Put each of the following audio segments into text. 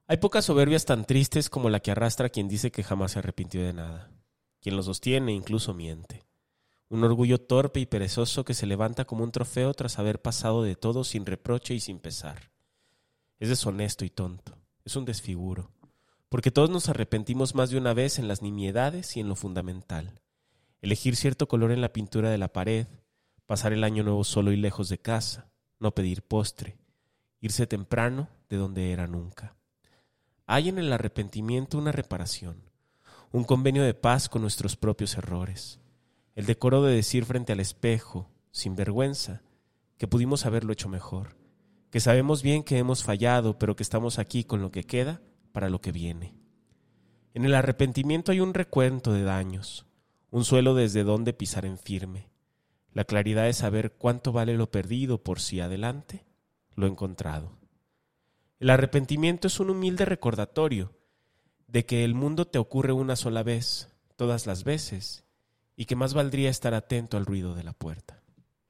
Hay pocas soberbias tan tristes como la que arrastra a quien dice que jamás se arrepintió de nada. Quien lo sostiene incluso miente. Un orgullo torpe y perezoso que se levanta como un trofeo tras haber pasado de todo sin reproche y sin pesar. Es deshonesto y tonto. Es un desfiguro. Porque todos nos arrepentimos más de una vez en las nimiedades y en lo fundamental. Elegir cierto color en la pintura de la pared, pasar el año nuevo solo y lejos de casa, no pedir postre, irse temprano de donde era nunca. Hay en el arrepentimiento una reparación, un convenio de paz con nuestros propios errores, el decoro de decir frente al espejo, sin vergüenza, que pudimos haberlo hecho mejor, que sabemos bien que hemos fallado, pero que estamos aquí con lo que queda para lo que viene. En el arrepentimiento hay un recuento de daños, un suelo desde donde pisar en firme, la claridad de saber cuánto vale lo perdido por si adelante lo encontrado. El arrepentimiento es un humilde recordatorio de que el mundo te ocurre una sola vez, todas las veces, y que más valdría estar atento al ruido de la puerta.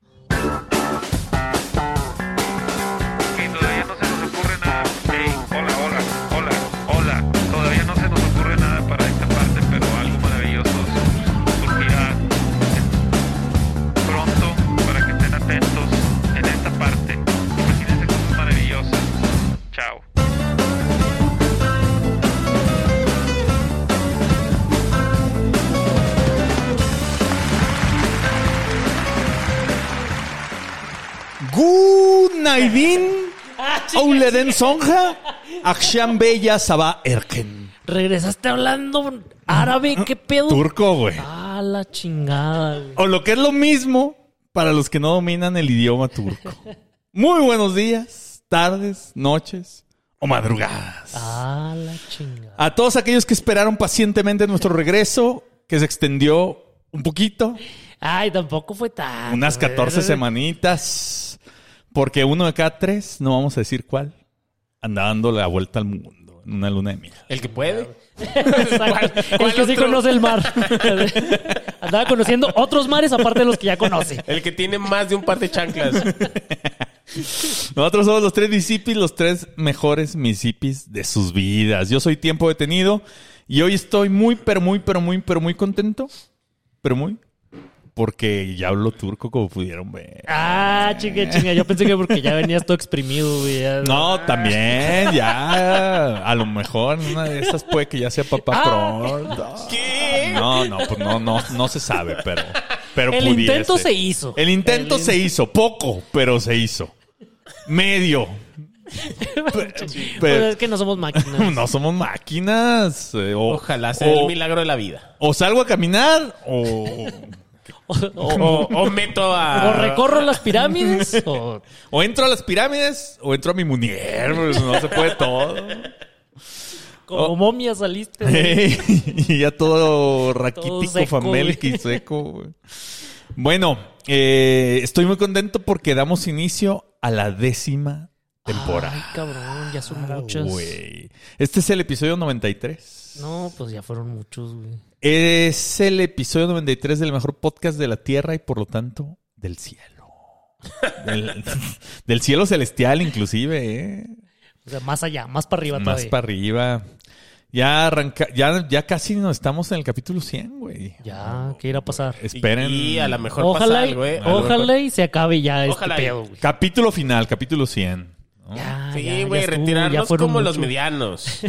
Todavía no se nos ocurre nada. Hey, hola. Todavía no se nos ocurre nada para esta parte, pero algo maravilloso surgirá pronto para que estén atentos en esta parte. Imagínense cosas maravillosas. Chao. Gunaidin Auleden Sonja Akshan Bella Saba Erken. Regresaste hablando árabe, ¿qué pedo? Turco, güey. Ah, la chingada, güey. O lo que es lo mismo para los que no dominan el idioma turco. Muy buenos días, tardes, noches o madrugadas. Ah, la chingada. A todos aquellos que esperaron pacientemente nuestro regreso, que se extendió un poquito, Ay, tampoco fue tan. unas 14 semanitas, porque uno de cada 3, no vamos a decir cuál, anda dando la vuelta al mundo en una luna de miel. El que puede. Exacto. El que sí otro? conoce el mar. Andaba conociendo otros mares aparte de los que ya conoce. El que tiene más de un par de chanclas. Nosotros somos los 3 Misipis, los 3 mejores Misipis de sus vidas. Yo soy Tiempo Detenido y hoy estoy muy contento. Porque ya hablo turco, como pudieron ver. Ah, chinga. Yo pensé que porque ya venías todo exprimido, güey. No, también, ya. A lo mejor en una de esas puede que ya sea papá pronto. ¿Qué? No, pues no se sabe, pero El pudiese. intento se hizo. El intento se hizo. Poco, pero se hizo. Medio. Pues es que no somos máquinas. No somos máquinas. Ojalá sea el milagro de la vida. O salgo a caminar O meto a... O recorro las pirámides o entro a las pirámides o entro a mi munier. Pues no se puede todo. como momia saliste, güey. Y ya todo raquítico, Todo seco, famélico y güey. seco. Güey. Bueno, estoy muy contento porque damos inicio a la 10ª temporada. Ay, cabrón, ya son muchas. Güey. Este es el episodio 93. No, pues ya fueron muchos, güey. Es el episodio 93 del mejor podcast de la Tierra y por lo tanto del cielo. Del cielo celestial inclusive, ¿eh? O sea, más allá, más para arriba Más todavía. para arriba. Ya casi nos estamos en el capítulo 100, güey. Ya, ¿qué irá a pasar? Esperen. Y a lo mejor Ojalá, pasa algo, ¿eh? ojalá y se acabe ya Ojalá este y- pedo, güey. Capítulo final, capítulo 100. ¿no? Ya, Sí, ya güey, estuvo, ya retirarnos fueron como los muchos. medianos.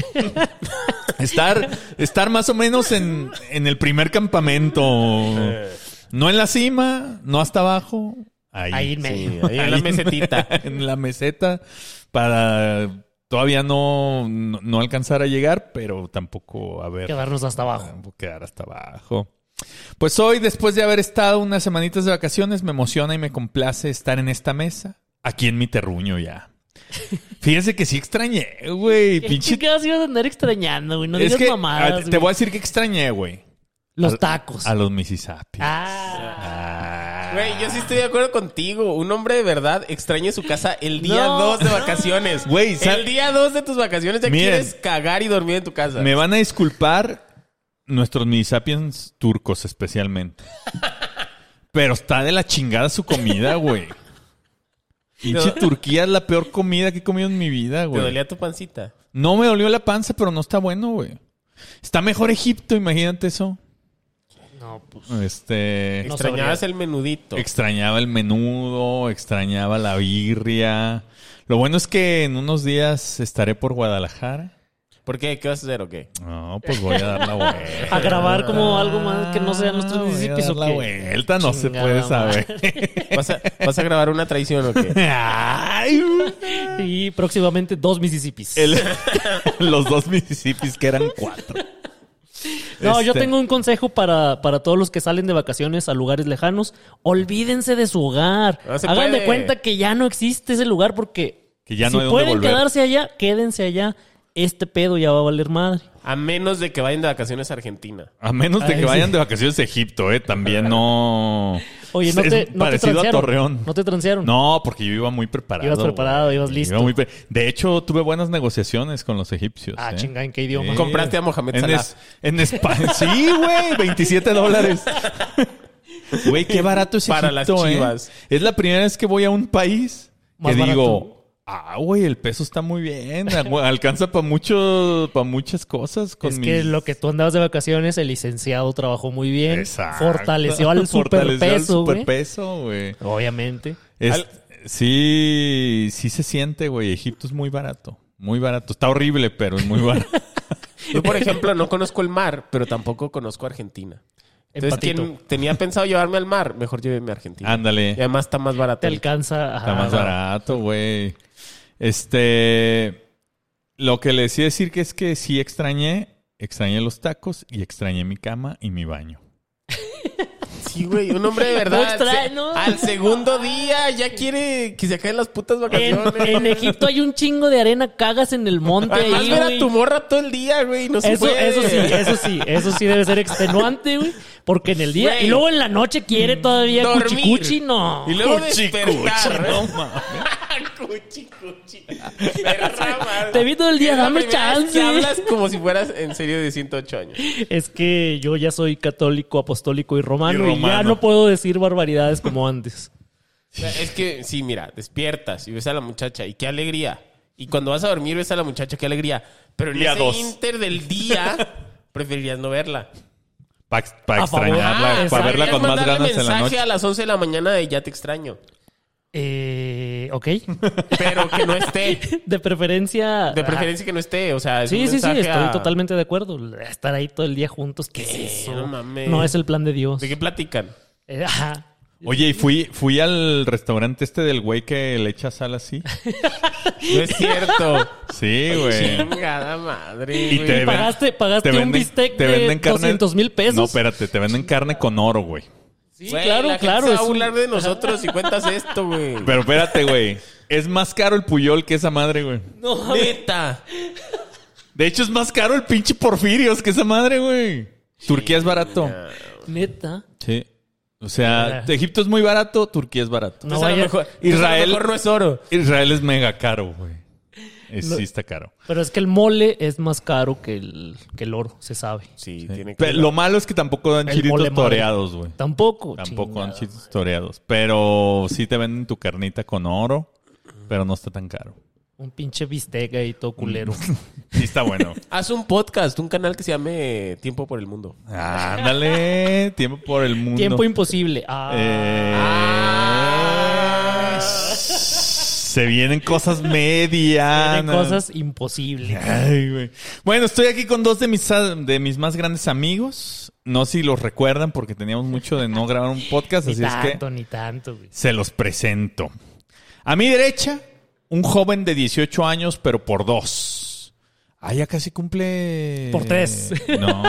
Estar más o menos en el primer campamento. No en la cima, no hasta abajo. Ahí en medio. Sí, ahí en la mesetita. En la meseta para todavía no alcanzar a llegar, pero tampoco Quedarnos hasta abajo. tampoco quedar hasta abajo. Pues hoy, después de haber estado unas semanitas de vacaciones, me emociona y me complace estar en esta mesa, aquí en mi terruño ya. Fíjense que sí extrañé, güey. ¿Qué Pinche... chingados ibas a andar extrañando, güey? No Es digas que mamadas, te güey. voy a decir que extrañé, güey. Los tacos. A los Mississippi. Güey, yo sí estoy de acuerdo contigo. Un hombre de verdad extraña su casa el día No. 2 de vacaciones. Güey, el día 2 de tus vacaciones ya Miren, quieres cagar y dormir en tu casa. Me van a disculpar nuestros Mississippians turcos especialmente. Pero está de la chingada su comida, güey. Pinche Turquía es la peor comida que he comido en mi vida, ¿Te güey. dolía tu pancita? No me dolió la panza, pero no está bueno, güey. Está mejor Egipto, imagínate eso. No, pues. No Extrañabas el menudito. Extrañaba el menudo, extrañaba la birria. Lo bueno es que en unos días estaré por Guadalajara. ¿Por qué? ¿Qué vas a hacer o qué? No, pues voy a dar la vuelta. A grabar como algo más que no sean los tres Voy a municipios dar o la qué. vuelta, no se Chingada puede madre. saber. ¿Vas a grabar una traición o qué? Ay, Y próximamente 2 Mississippis. los 2 Mississippis que eran 4. No, yo tengo un consejo para todos los que salen de vacaciones a lugares lejanos. Olvídense de su hogar. No se Hagan de puede. cuenta que ya no existe ese lugar porque Que ya si no hay dónde pueden volver. quedarse allá, quédense allá. Este pedo ya va a valer madre. A menos de que vayan de vacaciones a Argentina. A menos de Ay, que vayan sí. de vacaciones a Egipto, también no... Oye, no Es te parecido a transearon. Torreón. No te transearon. No, porque yo iba muy preparado. Ibas preparado, güey. ibas listo. Iba muy de hecho, tuve buenas negociaciones con los egipcios. Ah, chinga, ¿en qué idioma? Sí. Compraste a Mohamed En, Salah. en España. Sí, güey, $27. Güey, qué barato es Para Egipto, las Chivas. Es la primera vez que voy a un país Más que barato. digo, güey, el peso está muy bien. Alcanza para muchas cosas. Con Es que mis- lo que tú andabas de vacaciones, el licenciado trabajó muy bien. Exacto. Fortaleció al superpeso, güey. Superpeso, güey. Obviamente. Sí se siente, güey. Egipto es muy barato. Muy barato. Está horrible, pero es muy barato. Yo, por ejemplo, no conozco el mar, pero tampoco conozco Argentina. Entonces, Empatito. quien tenía pensado llevarme al mar, mejor lléveme a Argentina. Ándale. Y además está más barato. Te alcanza. Está más barato, güey. Lo que le decía decir que es que sí extrañé los tacos y extrañé mi cama y mi baño. Sí, güey, un hombre de verdad. No extraño. Al segundo día ya quiere que se acaben las putas vacaciones. En Egipto hay un chingo de arena, cagas en el monte Además, ahí, ver a güey. tu morra todo el día, güey. No se Eso puede. sí debe ser extenuante, güey. Porque en el día, Güey. y luego en la noche quiere todavía Dormir. cuchicuchi, no. Y luego Cuchi, despertar. cuchi, no mames. Cuchi. Perra madre. Te vi todo el día, Es la dame primera vez chance. que hablas como si fueras en serio de 108 años. Es que yo ya soy católico, apostólico y romano, y ya romano. no puedo decir barbaridades como antes. O sea, es que, sí, mira, despiertas y ves a la muchacha y qué alegría. Y cuando vas a dormir ves a la muchacha, qué alegría. Pero en Día ese 2. inter del día preferirías no verla. Para A favor. extrañarla, para verla con más mandarle ganas en la mensaje noche. a las 11 de la mañana de ya te extraño. Ok. Pero que no esté. De preferencia. De preferencia que no esté. O sea, es Sí, un sí, mensaje estoy totalmente de acuerdo. Estar ahí todo el día juntos, ¿qué Sí, es eso? no mames. No es el plan de Dios. ¿De qué platican? Ajá. Oye, y fui al restaurante del güey que le echa sal así. No es cierto. Sí, güey. Chingada madre. Y güey. te Pagaste te un venden- bistec te de venden carne- 200,000 pesos. No, espérate, te venden carne con oro, güey. Sí, Güey, claro, la gente claro. se va es a un- burlar de nosotros si cuentas esto, güey. Pero espérate, güey. Es más caro el Puyol que esa madre, güey. No, Neta. De hecho, es más caro el pinche Porfirios que esa madre, güey. Turquía es barato. neta. Sí. O sea, Egipto es muy barato, Turquía es barato. No Pues a lo vaya- mejor, Israel- a lo mejor no es oro. Israel es mega caro, güey. Sí está caro. Pero es que el mole es más caro que el oro, se sabe. Sí, Sí. tiene que Pero lo malo es que tampoco dan El chilitos mole madre. toreados, güey. Tampoco. Tampoco dan chingada. chilitos toreados. Pero sí te venden tu carnita con oro, pero no está tan caro. Un pinche bistec ahí todo culero. Sí está bueno. Haz un podcast, un canal que se llame Tiempo por el Mundo. Ándale, tiempo por el mundo. Tiempo imposible. Se vienen cosas medianas. Tiene cosas imposibles. Ay, güey. Bueno, estoy aquí con dos de mis más grandes amigos. No sé si los recuerdan porque teníamos mucho de no grabar un podcast, Ni así es que tanto, ni tanto, güey. se los presento. A mi derecha, un joven de 18 años, pero por 2. Ah, ya casi cumple... Por 3. No.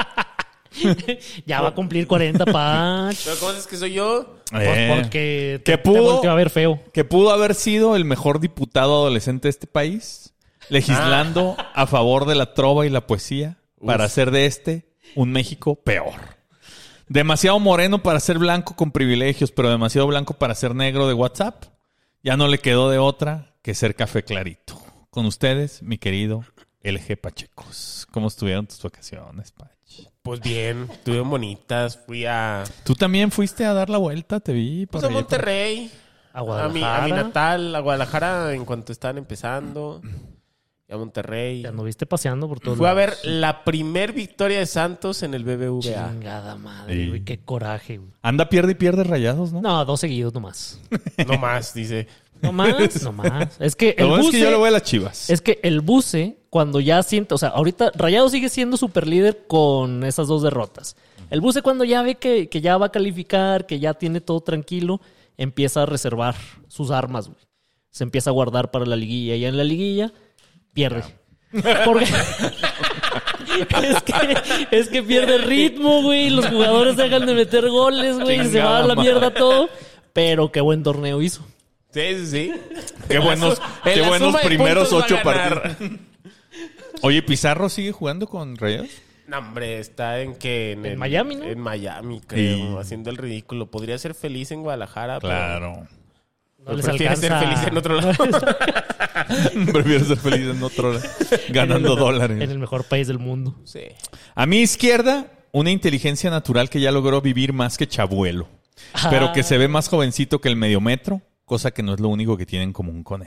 Ya va a cumplir 40, Pach. ¿Pero cómo es que soy yo? Pues porque ¿Qué te pudo? volteó a ver feo. Que pudo haber sido el mejor diputado adolescente de este país, legislando a favor de la trova y la poesía para hacer de un México peor. Demasiado moreno para ser blanco con privilegios, pero demasiado blanco para ser negro de WhatsApp. Ya no le quedó de otra que ser café clarito. Con ustedes, mi querido LG Pachecos. ¿Cómo estuvieron tus vacaciones, Pach? Pues bien, estuvieron bonitas. Fui a... Tú también fuiste a dar la vuelta, te vi. Pues por a ahí, Monterrey. A a Guadalajara. mi natal, a Guadalajara en cuanto estaban empezando. Y a Monterrey. Te anduviste paseando por todos Fue a ver lados. la primer victoria de Santos en el BBVA. Chingada madre, Sí. güey. Qué coraje, güey. Anda, pierde y pierde Rayados, ¿no? No, 2 seguidos nomás. No más, dice. No más. Es que Lo el bueno es buce... que yo le voy a las Chivas. Es que el buce, cuando ya siente... O sea, ahorita Rayado sigue siendo super líder con esas 2 derrotas. El buce cuando ya ve que ya va a calificar, que ya tiene todo tranquilo, empieza a reservar sus armas, güey. Se empieza a guardar para la liguilla. Y en la liguilla pierde. Porque... es que pierde ritmo, güey. Los jugadores dejan de meter goles, güey. Y se va a la mierda todo. Pero qué buen torneo hizo. Sí, sí, sí. Qué buenos En la suma de primeros puntos va 8 a ganar. partidos. Oye, ¿Pizarro sigue jugando con Rayados? No, hombre, está en que... En Miami, ¿no? En Miami, creo. Sí. Haciendo el ridículo. Podría ser feliz en Guadalajara, Claro. No pero les prefiere alcanza. ser feliz en otro lado. Prefiero ser feliz en otro lado, ganando dólares. En el mejor país del mundo. Sí. A mi izquierda, una inteligencia natural que ya logró vivir más que Chabuelo, pero que se ve más jovencito que el mediometro, cosa que no es lo único que tiene en común con él.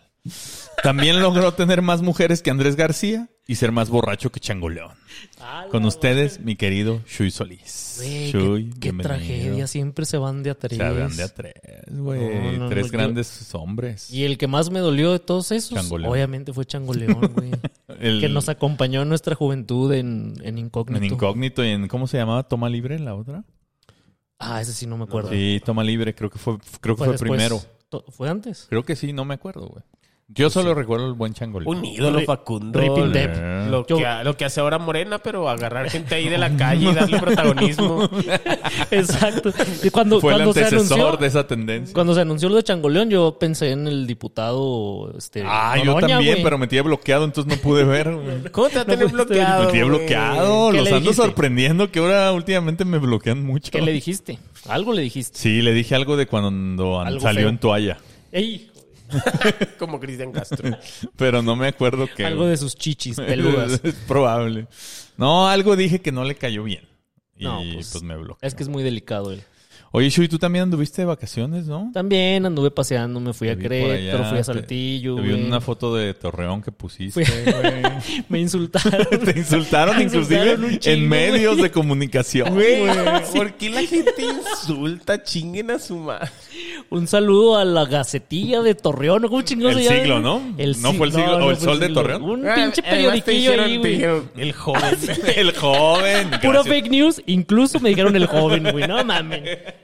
También logró tener más mujeres que Andrés García y ser más borracho que Changoleón. Con ustedes, mi querido Shui Solís. Güey, Shui, qué bienvenido. tragedia. Siempre se van de a tres. Se van de a tres, güey. No, no, Tres no, grandes hombres. Y el que más me dolió de todos esos, Changoleón. obviamente fue Changoleón, güey. El- Que nos acompañó en nuestra juventud en Incógnito. En Incógnito y en, ¿cómo se llamaba? ¿Toma Libre la otra? Ah, ese sí no me acuerdo. Sí, Toma Libre, creo que fue después. primero. ¿Fue antes? Creo que sí, no me acuerdo, güey. Yo solo recuerdo el buen Changoleón. Un ídolo, Facundo. Rip in Dep. Lo que hace ahora Morena, pero agarrar gente ahí de la calle y darle protagonismo. Exacto. Y cuando Fue el se antecesor anunció, de esa tendencia. cuando se anunció lo de Changoleón, yo pensé en el diputado Yo Noroña, también, güey. pero me tiene bloqueado, entonces no pude ver, güey. ¿Cómo te va a tener pudiste bloqueado? Me tiene güey? bloqueado. ¿Qué Los le ando dijiste? sorprendiendo que ahora últimamente me bloquean mucho. ¿Qué le dijiste? Algo le dijiste. Sí, le dije algo de cuando Algo salió feo. en toalla. Ey, Como Cristian Castro. Pero no me acuerdo qué. algo de sus chichis peludas. Es probable. No, algo dije que no le cayó bien. Y No, pues me bloqueó. Es que es muy delicado él. Oye, Shui, tú también anduviste de vacaciones, ¿no? También anduve paseando, me fui a Te vi por Querétaro, allá, fui a Saltillo, Te vi en güey. una foto de Torreón que pusiste, Fui- güey. Me insultaron. Te insultaron Me inclusive insultaron un chingo, en medios güey. de comunicación. Güey, Sí. ¿por qué la gente insulta? Chinguen a su madre. Un saludo a la Gacetilla de Torreón. ¿Cómo chingados El se llama? Siglo, ¿no? ¿No fue el Siglo o el fue Sol de Torreón? Un Ah, pinche además periodiquillo ahí, te güey. dijeron, el joven. El joven. Puro gracias. fake news. Incluso me dijeron el joven, güey. No mames.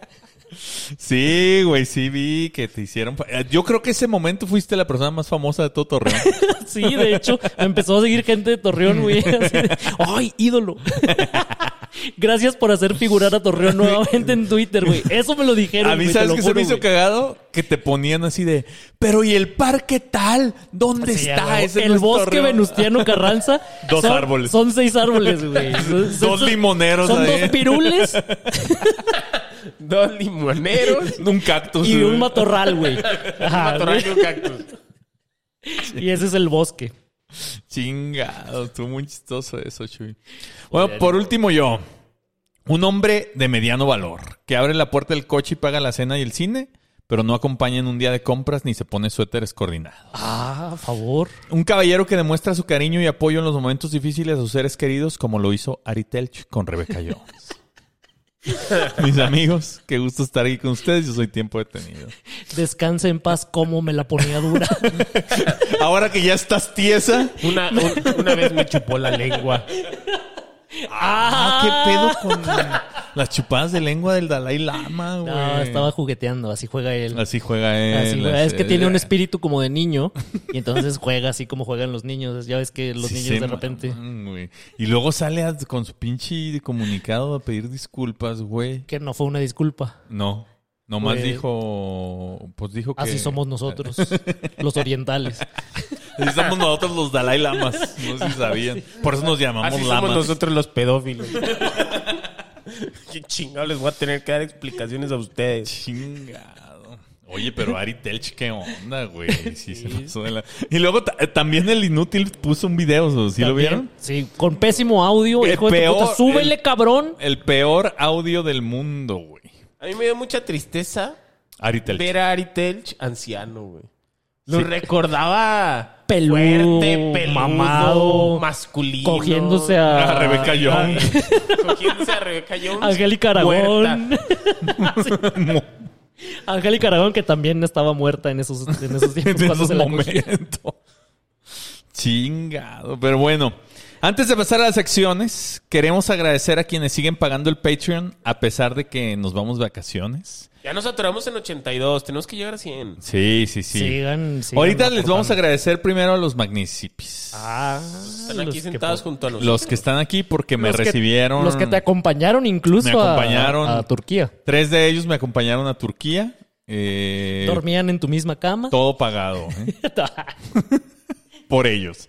Sí, güey, sí vi que te hicieron... Yo creo que ese momento fuiste la persona más famosa de todo Torreón. Sí, de hecho, me empezó a seguir gente de Torreón, güey. Así de, ¡ay, ídolo! Gracias por hacer figurar a Torreón nuevamente en Twitter, güey. Eso me lo dijeron, A mí, güey, ¿sabes te lo qué se juro, me hizo güey. cagado? Que te ponían así de... Pero ¿y el parque tal? ¿Dónde Sí, está? güey. Ese no el es bosque Torreón. Venustiano Carranza. Dos árboles. Son 6 árboles, güey. Dos limoneros Son ahí. 2 pirules 2 limoneros. Un cactus. y un güey. matorral, güey. Un Ajá, matorral y güey. un cactus. Y ese es el bosque. Chingado, estuvo muy chistoso eso, Chuy. Bueno, por último yo. Un hombre de mediano valor, que abre la puerta del coche y paga la cena y el cine, pero no acompaña en un día de compras ni se pone suéteres coordinados. Ah, a favor. Un caballero que demuestra su cariño y apoyo en los momentos difíciles a sus seres queridos, como lo hizo Ari Telch con Rebeca Jones. Mis amigos, qué gusto estar aquí con ustedes. Yo soy Tiempo Detenido. Descansa en paz como me la ponía dura. Ahora que ya estás tiesa. Una vez me chupó la lengua. ¿Qué pedo con las chupadas de lengua del Dalai Lama, güey? No, estaba jugueteando, así juega él. Así juega él. Así juega. Es que tiene un espíritu como de niño y entonces juega así como juegan los niños. Ya ves que los Sí, niños se de repente... maman, güey. Y luego sale con su pinche comunicado a pedir disculpas, güey. Que no fue una disculpa. No. Nomás Pues- dijo que... Así somos nosotros, los orientales. Así somos nosotros los Dalai Lamas. No sé si sabían. Por eso nos llamamos Así lamas. somos nosotros los pedófilos. Qué chingado les voy a tener que dar explicaciones a ustedes. Chingado. Oye, pero Ari Telch, ¿qué onda, güey? Sí, se pasó de la... Y luego también el inútil puso un video, ¿sí lo También, vieron? Sí, con pésimo audio. El Hijo de tu peor, puta, súbele, cabrón. El peor audio del mundo, güey. A mí me dio mucha tristeza Ari Telch. ver a Ari Telch anciano, güey. Lo recordaba Peludo, fuerte, peludo, mamado, masculino. cogiéndose a Rebeca Jones. Cogiéndose a Rebeca Jones. Angélica Aragón. Angélica Aragón, que también estaba muerta en esos tiempos. En cuando esos se la cogió. momentos. Chingado. Pero bueno, antes de pasar a las secciones, queremos agradecer a quienes siguen pagando el Patreon a pesar de que nos vamos de vacaciones. Ya nos atoramos en 82. Tenemos que llegar a 100. Sí. Sigan Ahorita les vamos a aportando. agradecer primero a los Magnicipis. Están aquí los que sentados junto a nosotros. Los que están aquí porque me Los que- recibieron. Los que te acompañaron incluso Me acompañaron. a Turquía. 3 de ellos me acompañaron a Turquía. Dormían en tu misma cama. Todo pagado. Por ellos.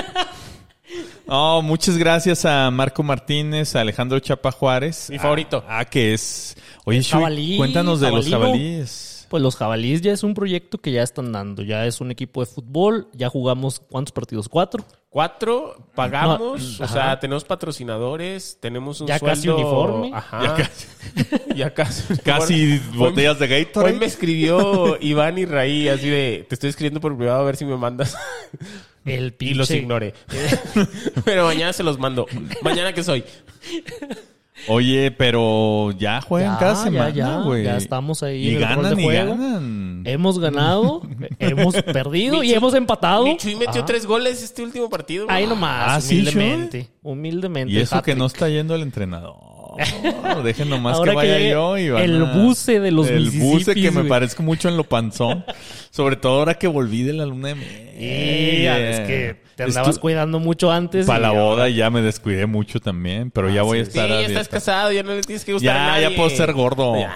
Oh, muchas gracias a Marco Martínez, a Alejandro Chapa Juárez. Mi favorito. Que es... Oye, Shui, Jabalí, cuéntanos de los jabalino. jabalíes. Pues los jabalíes ya es un proyecto que ya están dando. Ya es un equipo de fútbol. Ya jugamos, ¿cuántos partidos? 4. 4, pagamos, No, o sea, ajá. tenemos patrocinadores, tenemos un Ya sueldo... casi uniforme. Ajá. Ya casi. Casi botellas de Hoy Gatorade. me escribió Iván y Raí, así de, te estoy escribiendo por privado a ver si me mandas. El Y los pinche- ignoré. Pero mañana se los mando. ¿Mañana qué soy? Oye, pero ya juegan cada semana, güey. Ya estamos ahí Y en el rol ganan de y juego. ganan. Hemos ganado, hemos perdido y hemos empatado. Mi Chuy metió Ajá. 3 goles este último partido. Ahí nomás, Ah, sí, humildemente. Humildemente. Y eso que hat-trick. no está yendo el entrenador. Dejen nomás Ahora que vaya llegue yo y van el a- buce de los El buce que Mississippis, me güey. parezco mucho en lo panzón. Sobre todo ahora que volví de la luna de miel. Y es que te andabas cuidando mucho antes. Para la y boda ahora- ya me descuidé mucho también, pero ya voy a Sí, estar ya a estás dieta. casado, ya no le tienes que gustar a nadie. Ya puedo ser gordo. Ya.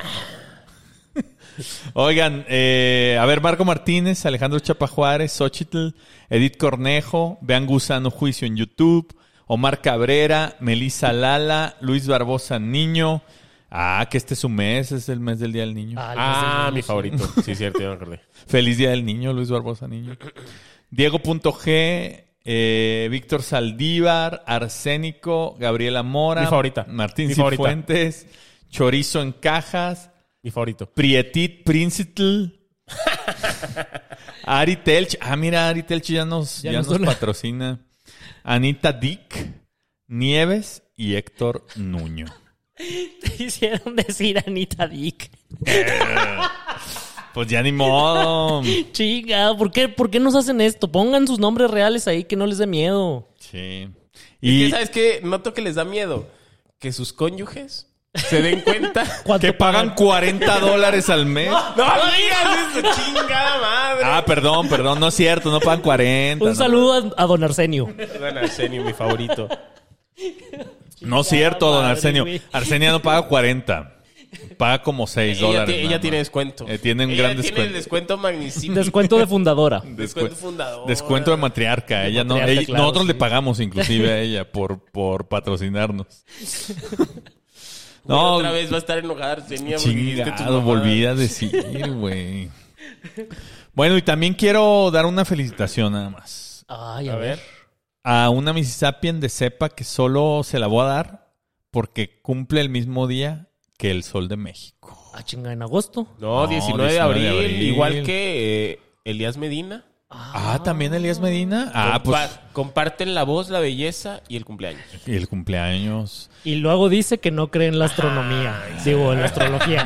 Oigan, a ver, Marco Martínez, Alejandro Chapa Juárez, Xochitl, Edith Cornejo, vean Gusano Juicio en YouTube, Omar Cabrera, Melissa Lala, Luis Barbosa Niño. Que este es su mes, es el mes del Día del Niño. Mi favorito. Sí, cierto, ya me acordé. Feliz Día del Niño, Luis Barbosa Niño. Diego.g, Víctor Saldívar, Arsénico, Gabriela Mora, Mi favorita. Martín Mi favorita. Cifuentes, Chorizo en Cajas, Mi favorito. Prietit Princitl, Ari Telch. Mira, Ari Telch ya nos patrocina. Anita Dick, Nieves y Héctor Nuño. Te hicieron decir Anita Dick. Pues ya ni modo. Chinga, ¿por qué nos hacen esto? Pongan sus nombres reales ahí, que no les dé miedo. Sí. Y Y ¿sabes qué? Noto que les da miedo que sus cónyuges se den cuenta. ¿Cuánto que pagan $40 al mes. ¡No digas eso, chingada madre! Perdón, no es cierto, no pagan 40. Un saludo a don Arsenio. Don Arsenio, mi favorito. No es cierto, don Madre, Arsenio. güey. Arsenio no paga 40. Paga como $6. Ella tiene descuento. Tiene un Ella gran tiene descuento. el descuento magnífico. Descuento de fundadora. Descuento fundador. Descuento de matriarca. Ella no, matriarca, ella- claro, nosotros sí. le pagamos inclusive a ella por patrocinarnos. No, otra vez va a estar enojada Arsenio. porque dijiste tus Chingado, mamadas. volví a decir, güey. Bueno, y también quiero dar una felicitación nada más. Ay, A ver. A una Mississippian de cepa que solo se la voy a dar porque cumple el mismo día que el Sol de México. Chinga, en agosto. No, 19 de abril. Igual que Elías Medina. También Elías Medina. Pues Comparten la voz, la belleza y el cumpleaños. y el cumpleaños. Y luego dice que no cree en la astronomía. Digo, en la astrología.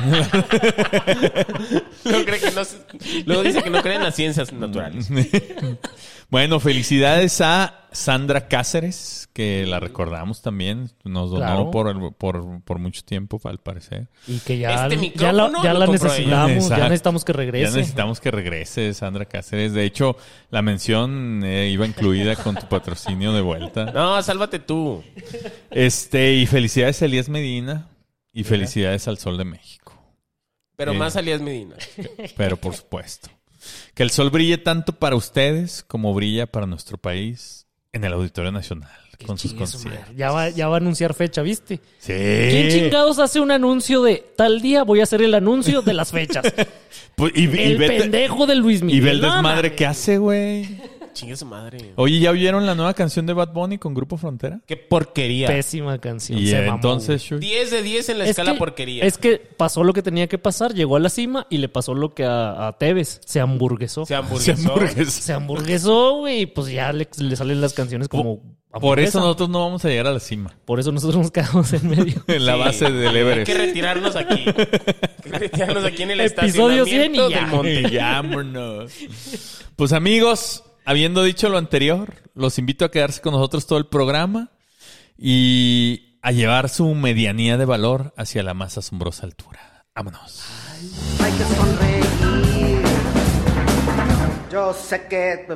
Luego dice que no cree en las ciencias naturales. Bueno, felicidades a Sandra Cáceres, que la recordamos también. Nos donó Claro. por mucho tiempo, al parecer. Y que ya, Este ya micrófono la lo compró necesitamos. ella. Ya Exacto. necesitamos que Ya regrese. necesitamos que regrese Sandra Cáceres. De hecho, la mención iba incluida con tu patrocinio de vuelta. No, sálvate tú. Y felicidades a Elías Medina y felicidades al Sol de México. Pero más a Elías Medina. Pero por supuesto. Que el sol brille tanto para ustedes como brilla para nuestro país en el Auditorio Nacional con sus Chingue su madre. conciertos. Ya va a anunciar fecha, ¿viste? Sí. ¿Quién chingados hace un anuncio de tal día voy a hacer el anuncio de las fechas? Pues, y El vete- pendejo de Luis Miguel. y ve el No, desmadre mames. que hace, güey. Chingue su madre. Oye, ¿ya oyeron la nueva canción de Bad Bunny con Grupo Frontera? Qué porquería. Pésima canción. Y se mamó, entonces, güey. Shui, 10 de 10 en la escala porquería. Es que pasó lo que tenía que pasar, llegó a la cima y le pasó lo que a Tevez, se hamburguesó. Se hamburguesó. Se hamburguesó, güey, y pues ya le salen las canciones como por hamburguesa. eso nosotros no vamos a llegar a la cima. Por eso nosotros nos quedamos en medio. En la Sí. base del Hay Everest. que retirarnos aquí. Hay que retirarnos aquí en el Episodio 100 y estacionamiento ya. del monte. Ya, vámonos. Pues amigos, habiendo dicho lo anterior, los invito a quedarse con nosotros todo el programa y a llevar su medianía de valor hacia la más asombrosa altura. Vámonos. Hay que sonreír. Yo sé que...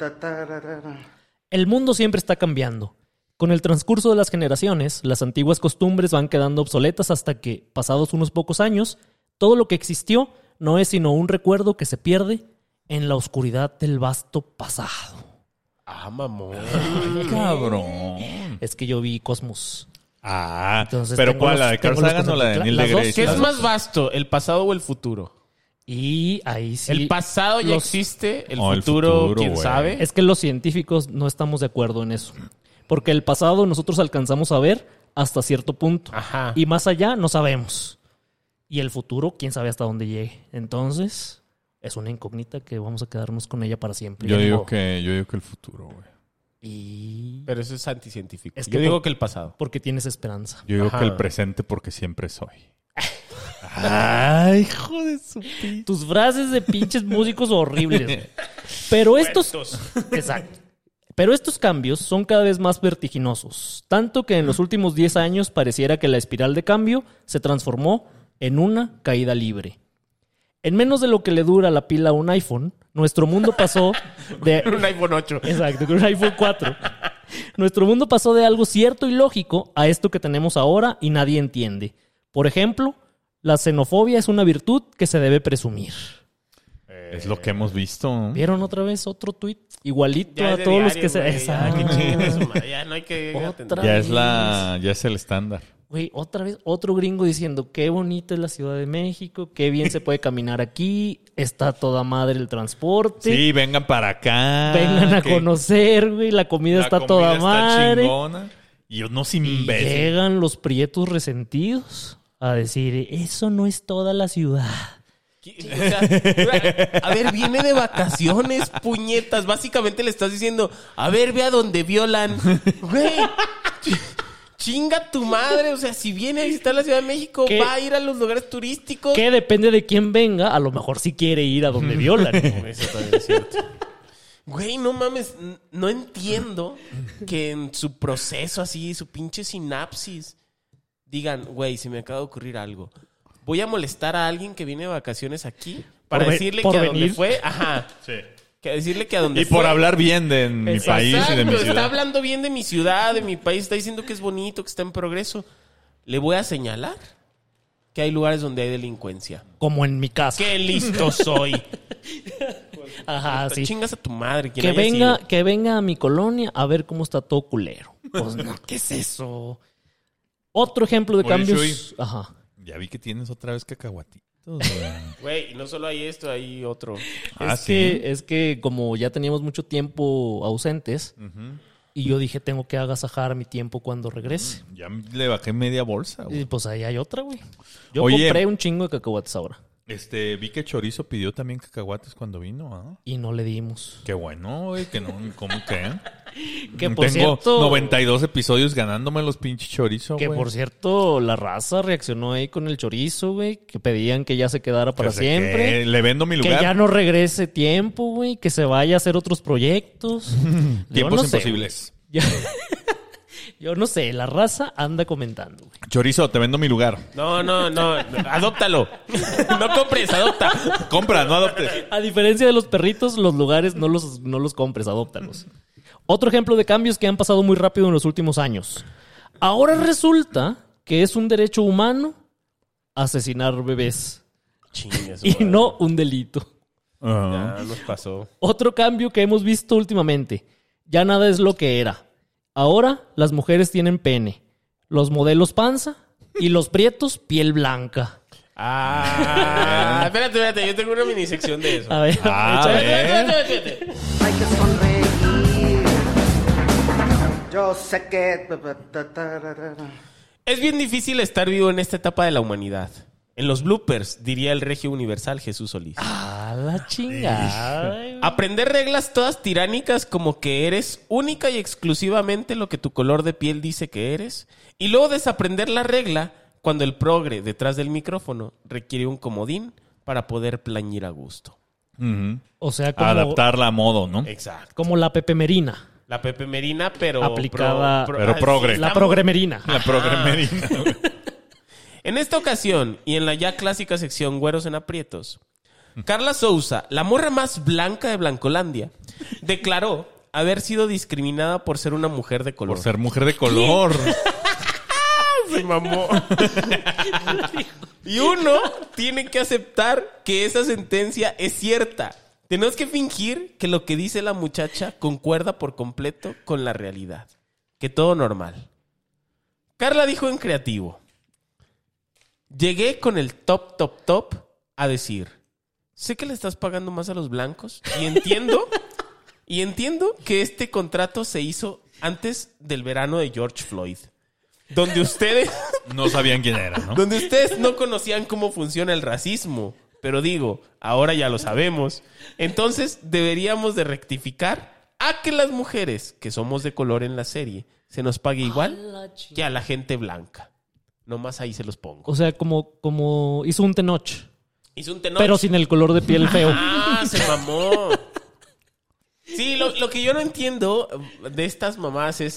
El mundo siempre está cambiando. Con el transcurso de las generaciones, las antiguas costumbres van quedando obsoletas hasta que, pasados unos pocos años, todo lo que existió no es sino un recuerdo que se pierde en la oscuridad del vasto pasado. Ah, mamón. Ay, cabrón. Es que yo vi Cosmos. Ah, Entonces pero tengo ¿cuál? los- ¿La de Carl tengo los Sagan o la de conceptos- Neil las dos. deGrasse? ¿Qué es Las más dos. vasto, el pasado o el futuro? Y ahí sí... El pasado ya los- existe, el Oh, el futuro, futuro, quién güey. sabe. Es que los científicos no estamos de acuerdo en eso. Porque el pasado nosotros alcanzamos a ver hasta cierto punto. Ajá. Y más allá no sabemos. Y el futuro, quién sabe hasta dónde llegue. Entonces, es una incógnita que vamos a quedarnos con ella para siempre. Yo digo que el futuro, güey. Y... Pero eso es anticientífico. Es que Yo digo por- que el pasado. Porque tienes esperanza. Yo digo Ajá. que el presente porque siempre soy. Ay, hijo de su pi- Tus frases de pinches músicos horribles. güey. Pero estos... Exacto. Pero estos cambios son cada vez más vertiginosos. Tanto que en los últimos 10 años pareciera que la espiral de cambio se transformó en una caída libre. En menos de lo que le dura la pila a un iPhone, nuestro mundo pasó de... Un iPhone 8. Exacto, con un iPhone 4. Nuestro mundo pasó de algo cierto y lógico a esto que tenemos ahora y nadie entiende. Por ejemplo, la xenofobia es una virtud que se debe presumir. Es lo que hemos visto, ¿no? ¿Vieron otra vez otro tuit? Igualito Ya a es de todos los diario, que se... güey, ya, Exacto. que chingue su madre, ya no hay que Otra atender. Ya es el estándar. Güey, otra vez otro gringo diciendo qué bonita es la Ciudad de México, qué bien se puede caminar aquí, está toda madre el transporte. Sí, vengan para acá. Vengan a que conocer, güey, la comida la está comida toda está madre. chingona. Y unos Y imbéciles. llegan los prietos resentidos a decir, eso no es toda la ciudad. O sea, a ver, viene de vacaciones, puñetas. Básicamente le estás diciendo, a ver, ve a donde violan. Güey, chinga tu madre. O sea, si viene a visitar la Ciudad de México, ¿Qué? va a ir a los lugares turísticos. Que depende de quién venga, a lo mejor sí quiere ir a donde violan. Eso también es cierto. Güey, no mames, no entiendo que en su proceso así, su pinche sinapsis, digan, güey, se me acaba de ocurrir algo. Voy a molestar a alguien que viene de vacaciones aquí para Por decirle por que a donde venir. fue, ajá, que decirle que a donde Y fue. por hablar bien de mi Exacto. país y de mi Exacto, ciudad. está hablando bien de mi ciudad, de mi país, está diciendo que es bonito, que está en progreso. Le voy a señalar que hay lugares donde hay delincuencia. Como en mi casa. ¡Qué listo soy! Ajá, sí. Chingas a tu madre. quien Que haya venga, sido. que venga a mi colonia a ver cómo está todo culero. Pues no, ¿qué es eso? Otro ejemplo de Oye, cambios. Chuy. Ajá. Ya vi que tienes otra vez cacahuatitos. güey. Güey, y no solo hay esto, hay otro. Es que como ya teníamos mucho tiempo ausentes, y yo dije, tengo que agasajar mi tiempo cuando regrese. Ya le bajé media bolsa. güey. Y pues ahí hay otra, güey. Yo Oye. compré un chingo de cacahuates ahora. Vi que Chorizo pidió también cacahuates cuando vino, ¿ah? Y no le dimos. Qué bueno, güey, que no, ¿cómo creen? Que por Tengo cierto... 92 episodios ganándome los pinches Chorizo, Que güey. por cierto, la raza reaccionó ahí con el chorizo, güey. Que pedían que ya se quedara para Que se siempre. quede. Le vendo mi Que lugar. ya no regrese tiempo, güey. Que se vaya a hacer otros proyectos. Yo Tiempos no sé, imposibles. güey. Yo no sé, la raza anda comentando, güey. Chorizo, te vendo mi lugar. No, adóptalo. No compres, adopta. Compra, no adoptes. A diferencia de los perritos, los lugares no los compres, adóptalos. Otro ejemplo de cambios que han pasado muy rápido en los últimos años. Ahora resulta que es un derecho humano asesinar bebés. Chingas, Y no un delito. Ajá. Ya nos pasó. Otro cambio que hemos visto últimamente. Ya nada es lo que era. Ahora las mujeres tienen pene, los modelos panza y los prietos piel blanca. Espérate, yo tengo una mini sección de eso. A ver, Ah, échale. a ver. Espérate. Hay que sonreír. Yo sé que... Es bien difícil estar vivo en esta etapa de la humanidad. En los bloopers, diría el regio universal Jesús Solís. A la chingada. Aprender reglas todas tiránicas como que eres única y exclusivamente lo que tu color de piel dice que eres. Y luego desaprender la regla cuando el progre detrás del micrófono requiere un comodín para poder plañir a gusto. Ujú. O sea, como, Adaptarla a modo, ¿no? Exacto. como la pepemerina. La Pepe Merina, pero... Aplicada- pero progre. La progremerina. La programerina. En esta ocasión, y en la ya clásica sección Güeros en Aprietos, Carla Souza, la morra más blanca de Blancolandia, declaró haber sido discriminada por ser una mujer de color. Por ser mujer de color. Se mamó. Y uno tiene que aceptar que esa sentencia es cierta. Tenemos que fingir que lo que dice la muchacha concuerda por completo con la realidad. Que todo normal. Carla dijo en creativo: llegué con el top a decir, sé que le estás pagando más a los blancos y entiendo que este contrato se hizo antes del verano de George Floyd, donde ustedes No sabían quién era, ¿no? donde ustedes no conocían cómo funciona el racismo, pero digo, ahora ya lo sabemos. Entonces deberíamos de rectificar a que las mujeres que somos de color en la serie se nos pague igual que a la gente blanca. Nomás ahí se los pongo. O sea, como hizo un Tenoch, Hizo un tenor. pero sin el color de piel feo. ¡Ah, se mamó! Sí, lo que yo no entiendo de estas mamás es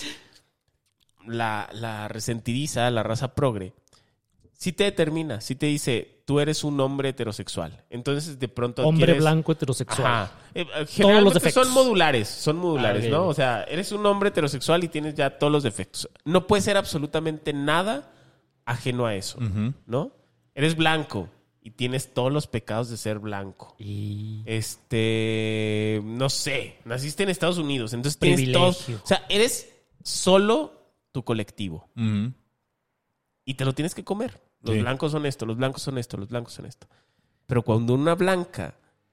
la resentidiza, la raza progre. Sí te determina, sí te dice, tú eres un hombre heterosexual. Entonces, de pronto Hombre adquieres- blanco heterosexual. Ajá. Generalmente defectos. son modulares, Ah, ok. ¿no? O sea, eres un hombre heterosexual y tienes ya todos los defectos. No puede ser absolutamente nada ajeno a eso, Ujú. ¿no? Eres blanco y tienes todos los pecados de ser blanco. Y No sé, naciste en Estados Unidos, entonces tienes Privilegio. todos, o sea, eres solo tu colectivo Ujú. y te lo tienes que comer. Los Sí. blancos son esto, los blancos son esto, los blancos son esto. Pero cuando una blanca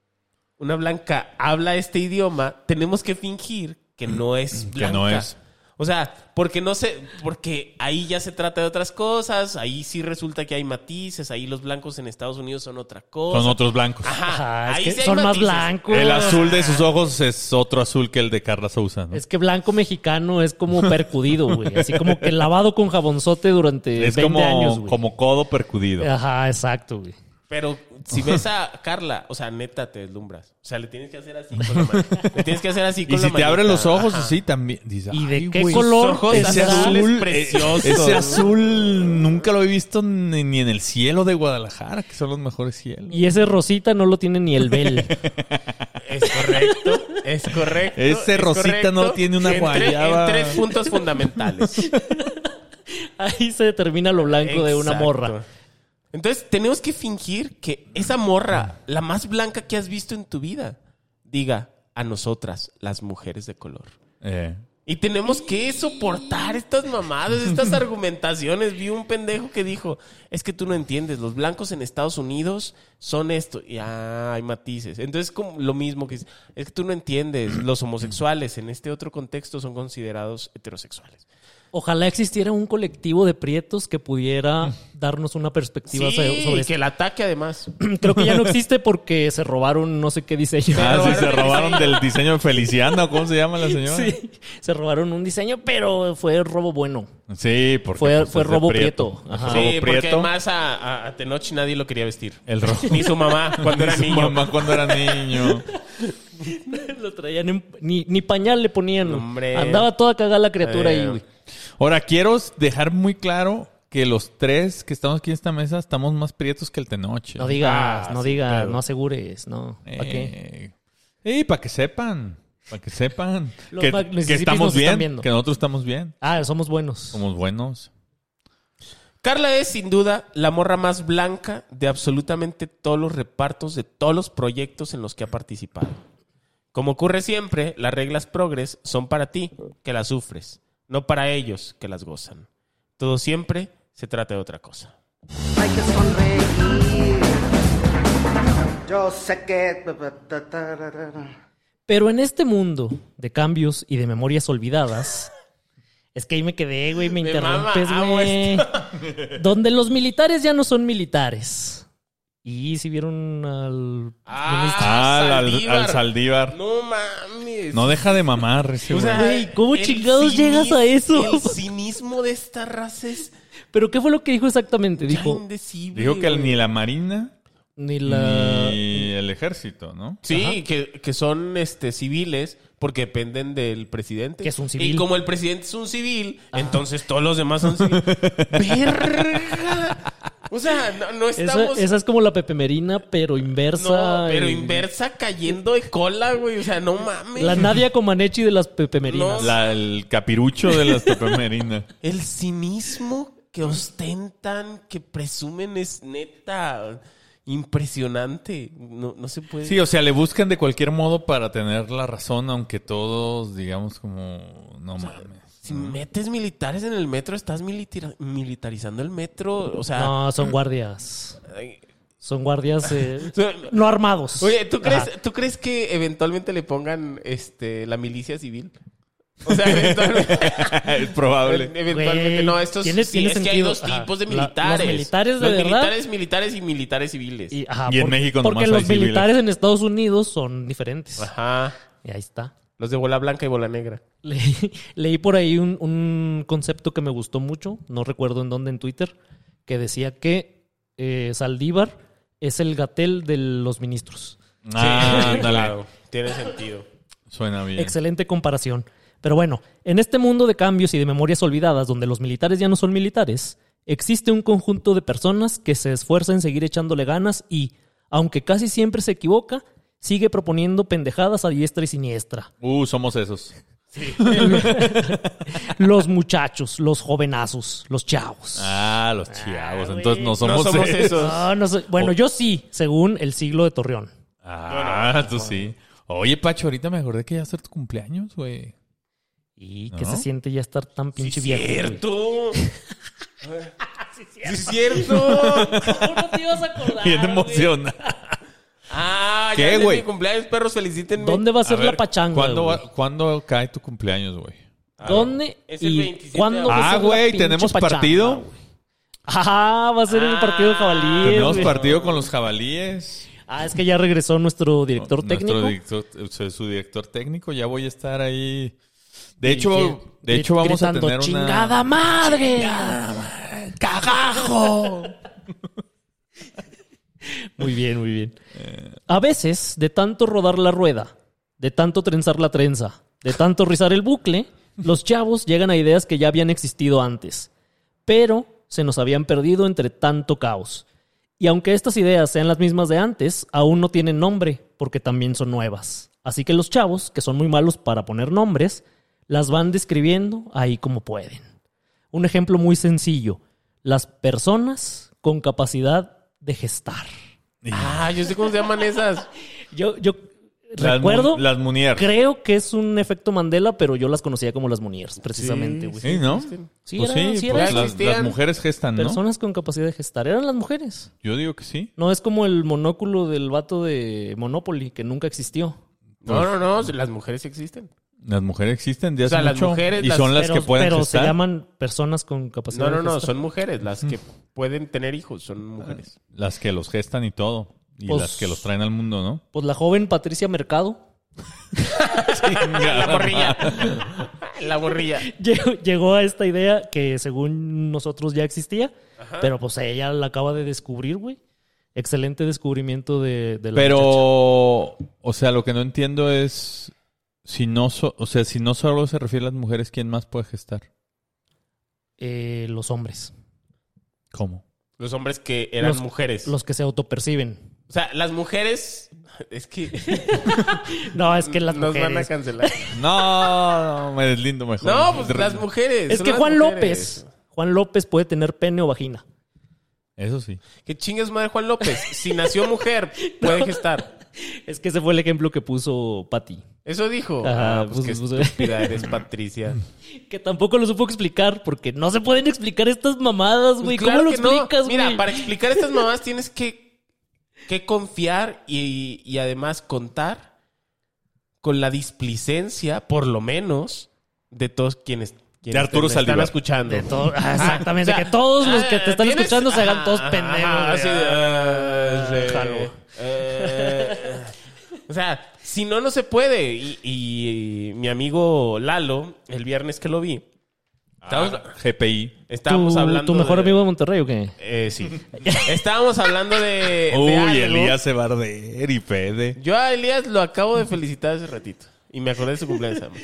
habla este idioma, tenemos que fingir que no es Que blanca. no es. O sea, porque ahí ya se trata de otras cosas, ahí sí resulta que hay matices, ahí los blancos en Estados Unidos son otra cosa. Son otros blancos. Ajá, es ahí que sí hay son más matices. blancos. El azul de sus ojos es otro azul que el de Carla Souza, ¿no? Es que blanco mexicano es como percudido, güey. Así como que lavado con jabonzote durante Es 20 años, güey. como codo percudido. Ajá, exacto, güey. Pero si ves a Carla, o sea, neta, te deslumbras. O sea, le tienes que hacer así con la mano. Le tienes que hacer así con Y la si te manita. abren los ojos Ajá. así también. Dices, ¿Y de "Ay, qué güey, color sus ojos te ese da? azul, precioso. ese azul nunca lo he visto ni en el cielo de Guadalajara, que son los mejores cielos. Y ese rosita no lo tiene ni el Bel. Es correcto, es correcto. Ese es rosita correcto. no tiene una guayaba. En 3 puntos fundamentales. Ahí se determina lo blanco de una Exacto. morra. Entonces, tenemos que fingir que esa morra, la más blanca que has visto en tu vida, diga a nosotras, las mujeres de color. Y tenemos que soportar estas mamadas, estas argumentaciones. Vi un pendejo que dijo, es que tú no entiendes, los blancos en Estados Unidos son esto. Y hay matices. Entonces, como lo mismo que es que tú no entiendes, los homosexuales en este otro contexto son considerados heterosexuales. Ojalá existiera un colectivo de prietos que pudiera darnos una perspectiva Sí, sobre que esto. el ataque además. Creo que ya no existe porque se robaron no sé qué diseño. Ah, sí, robaron se el robaron diseño. del diseño de Feliciano. ¿Cómo se llama la señora? Sí, se robaron un diseño, pero fue robo bueno. Sí, porque Fue pues, es de robo prieto. Ajá. Robo Sí, porque prieto. además a Tenoch nadie lo quería vestir. El robo. Ni su mamá cuando era Su niño. mamá cuando era niño. Lo traían ni pañal le ponían. No, hombre. Andaba toda cagada la criatura ahí, güey. Ahora, quiero dejar muy claro que los tres que estamos aquí en esta mesa estamos más prietos que el Tenoch. No digas, no sí, digas, claro. no asegures, no. ¿Para qué? Para que sepan. Para que sepan. Los Que, Mississippi que estamos nos están bien. viendo. Que nosotros estamos bien. Ah, somos buenos. Somos buenos. Carla es, sin duda, la morra más blanca de absolutamente todos los repartos de todos los proyectos en los que ha participado. Como ocurre siempre, las reglas progres son para ti, que las sufres, no para ellos, que las gozan. Todo siempre se trata de otra cosa. Hay que sonreír. Yo sé que... Pero en este mundo de cambios y de memorias olvidadas, Es que ahí me quedé, güey, me Me interrumpes, mama, güey. Donde los militares ya no son militares. Y si vieron al... Al Saldívar. No mames. No deja de mamar ese O güey. sea, Güey, ¿cómo el chingados llegas a eso? El cinismo de esta raza es ¿Pero qué fue lo que dijo exactamente? ya Dijo, indecible. Dijo que güey. ni la Marina ni la... ni el ejército, ¿no? Sí, que son civiles porque dependen del presidente. Que es un civil. Y como el presidente es un civil, entonces todos los demás son civiles. ¡Verga! O sea, no estamos... Esa es como la pepemerina, pero inversa. No, pero y- inversa cayendo de cola, güey. O sea, no mames. La Nadia Comaneci de las pepemerinas. No. El capirucho de las pepemerinas. El cinismo que ostentan, que presumen es neta impresionante. No se puede... Sí, o sea, le buscan de cualquier modo para tener la razón, aunque todos digamos como no mames. Si metes militares en el metro, estás militarizando el metro. O sea... No, son guardias. ay, Son guardias o sea, no armados. Oye, ¿tú Ajá. crees que eventualmente le pongan la milicia civil? O sea, eventualmente... Es probable. Eventualmente, Güey, no, estos tiene sí, es que hay sentido. dos Ajá. tipos de Los militares. militares de Los verdad. militares y militares civiles. Ajá, Y en México nomás porque hay los civiles. militares en Estados Unidos son diferentes. Ajá. Y ahí está. Los de bola blanca y bola negra. Leí por ahí un concepto que me gustó mucho, no recuerdo en dónde en Twitter, que decía que Saldívar es el Gatell de los ministros. Ah, dale. claro. Tiene sentido. Suena bien. Excelente comparación. Pero bueno, en este mundo de cambios y de memorias olvidadas, donde los militares ya no son militares, existe un conjunto de personas que se esfuerzan en seguir echándole ganas y, aunque casi siempre se equivoca, sigue proponiendo pendejadas a diestra y siniestra. Somos esos. Los muchachos, los jovenazos, los chavos. Ah, los chavos. güey. Entonces no somos, No somos esos. esos. No sé. Bueno, yo sí, según el siglo de Torreón. Ah, tú sí. Oye, Pacho, ahorita me acordé que ya va a ser tu cumpleaños, güey. Y ¿No? que se siente ya estar tan pinche viejo. güey. ¡Cierto! ¡Sí, es cierto! ¿Cómo no te ibas a acordar? Bien güey? emocionado. Ah, ¿Qué, ya es güey? mi cumpleaños, perros, felicítenme. ¿Dónde va a ser A ver, la pachanga? güey? ¿Cuándo cae tu cumpleaños, güey? ¿Dónde? Es el ¿Y 27 de cuándo va a Ah, ser la güey, pinche ¿tenemos pachanga, partido? güey? Ah, va a ser el partido de jabalíes. Tenemos güey. partido con los jabalíes. Ah, es que ya regresó nuestro director técnico. Su director técnico. Ya voy a estar ahí. De Y hecho, vamos a gritando, tener una... ¡chingada madre! ¡Cagajo! Muy bien, muy bien. A veces, de tanto rodar la rueda, de tanto trenzar la trenza, de tanto rizar el bucle, los chavos llegan a ideas que ya habían existido antes, pero se nos habían perdido entre tanto caos. Y aunque estas ideas sean las mismas de antes, aún no tienen nombre, porque también son nuevas. Así que los chavos, que son muy malos para poner nombres, las van describiendo ahí como pueden. Un ejemplo muy sencillo. Las personas con capacidad de gestar. Ah, yo sé cómo se llaman esas. Yo recuerdo, Las Munier. creo que es un efecto Mandela, pero yo las conocía como las Muniers, precisamente, güey. Sí, ¿no? Sí, Pues era- sí, sí pues era- las existían mujeres gestan, ¿no? Personas con capacidad de gestar. Eran las mujeres. Yo digo que sí. No es como el monóculo del vato de Monopoly, que nunca existió. No, las mujeres sí existen. Las mujeres existen de hace O sea, las mucho mujeres, y las- son las pero, que pueden pero gestar. se llaman personas con capacidad de No, gestar. son mujeres. Las que pueden tener hijos son mujeres. Las que los gestan y todo. Y Pues- las que los traen al mundo, ¿no? Pues la joven Patricia Mercado La borrilla. La borrilla. llegó a esta idea que según nosotros ya existía, pero pues ella la acaba de descubrir, güey. Excelente descubrimiento de la muchacha. Pero, o sea, lo que no entiendo es si no solo se refiere a las mujeres, ¿quién más puede gestar? Los hombres. ¿Cómo? Los hombres que eran Los- mujeres. Los que se autoperciben. O sea, las mujeres... Es que No, es que las nos van a mujeres. cancelar. No, me deslindo mejor. No, pues las mujeres. Es son que las Juan mujeres. López puede tener pene o vagina. Eso sí. Que chingas madre Juan López. Si nació mujer, puede gestar. Es que ese fue el ejemplo que puso Patty. Eso dijo. Ajá, Pues qué pues- estúpida eres, Patricia. Que tampoco lo supo explicar porque no se pueden explicar estas mamadas, güey. Pues claro ¿Cómo lo que no. explicas, güey? Mira, para explicar estas mamadas tienes que confiar y además contar con la displicencia, por lo menos, de todos quienes quienes De Arturo te están Saldívar. escuchando. Exactamente. O sea, que todos los que te están ¿tienes? escuchando se hagan todos pendejos. Ajá, así de, jalo. o sea, si no, no se puede. Y mi amigo Lalo, el viernes que lo vi, estábamos hablando ¿Tu mejor de- amigo de Monterrey o qué? sí. Estábamos hablando de Uy, algo. Elías Sebarder y Fede. Yo a Elías lo acabo de felicitar hace ratito. Y me acordé de su cumpleaños. además.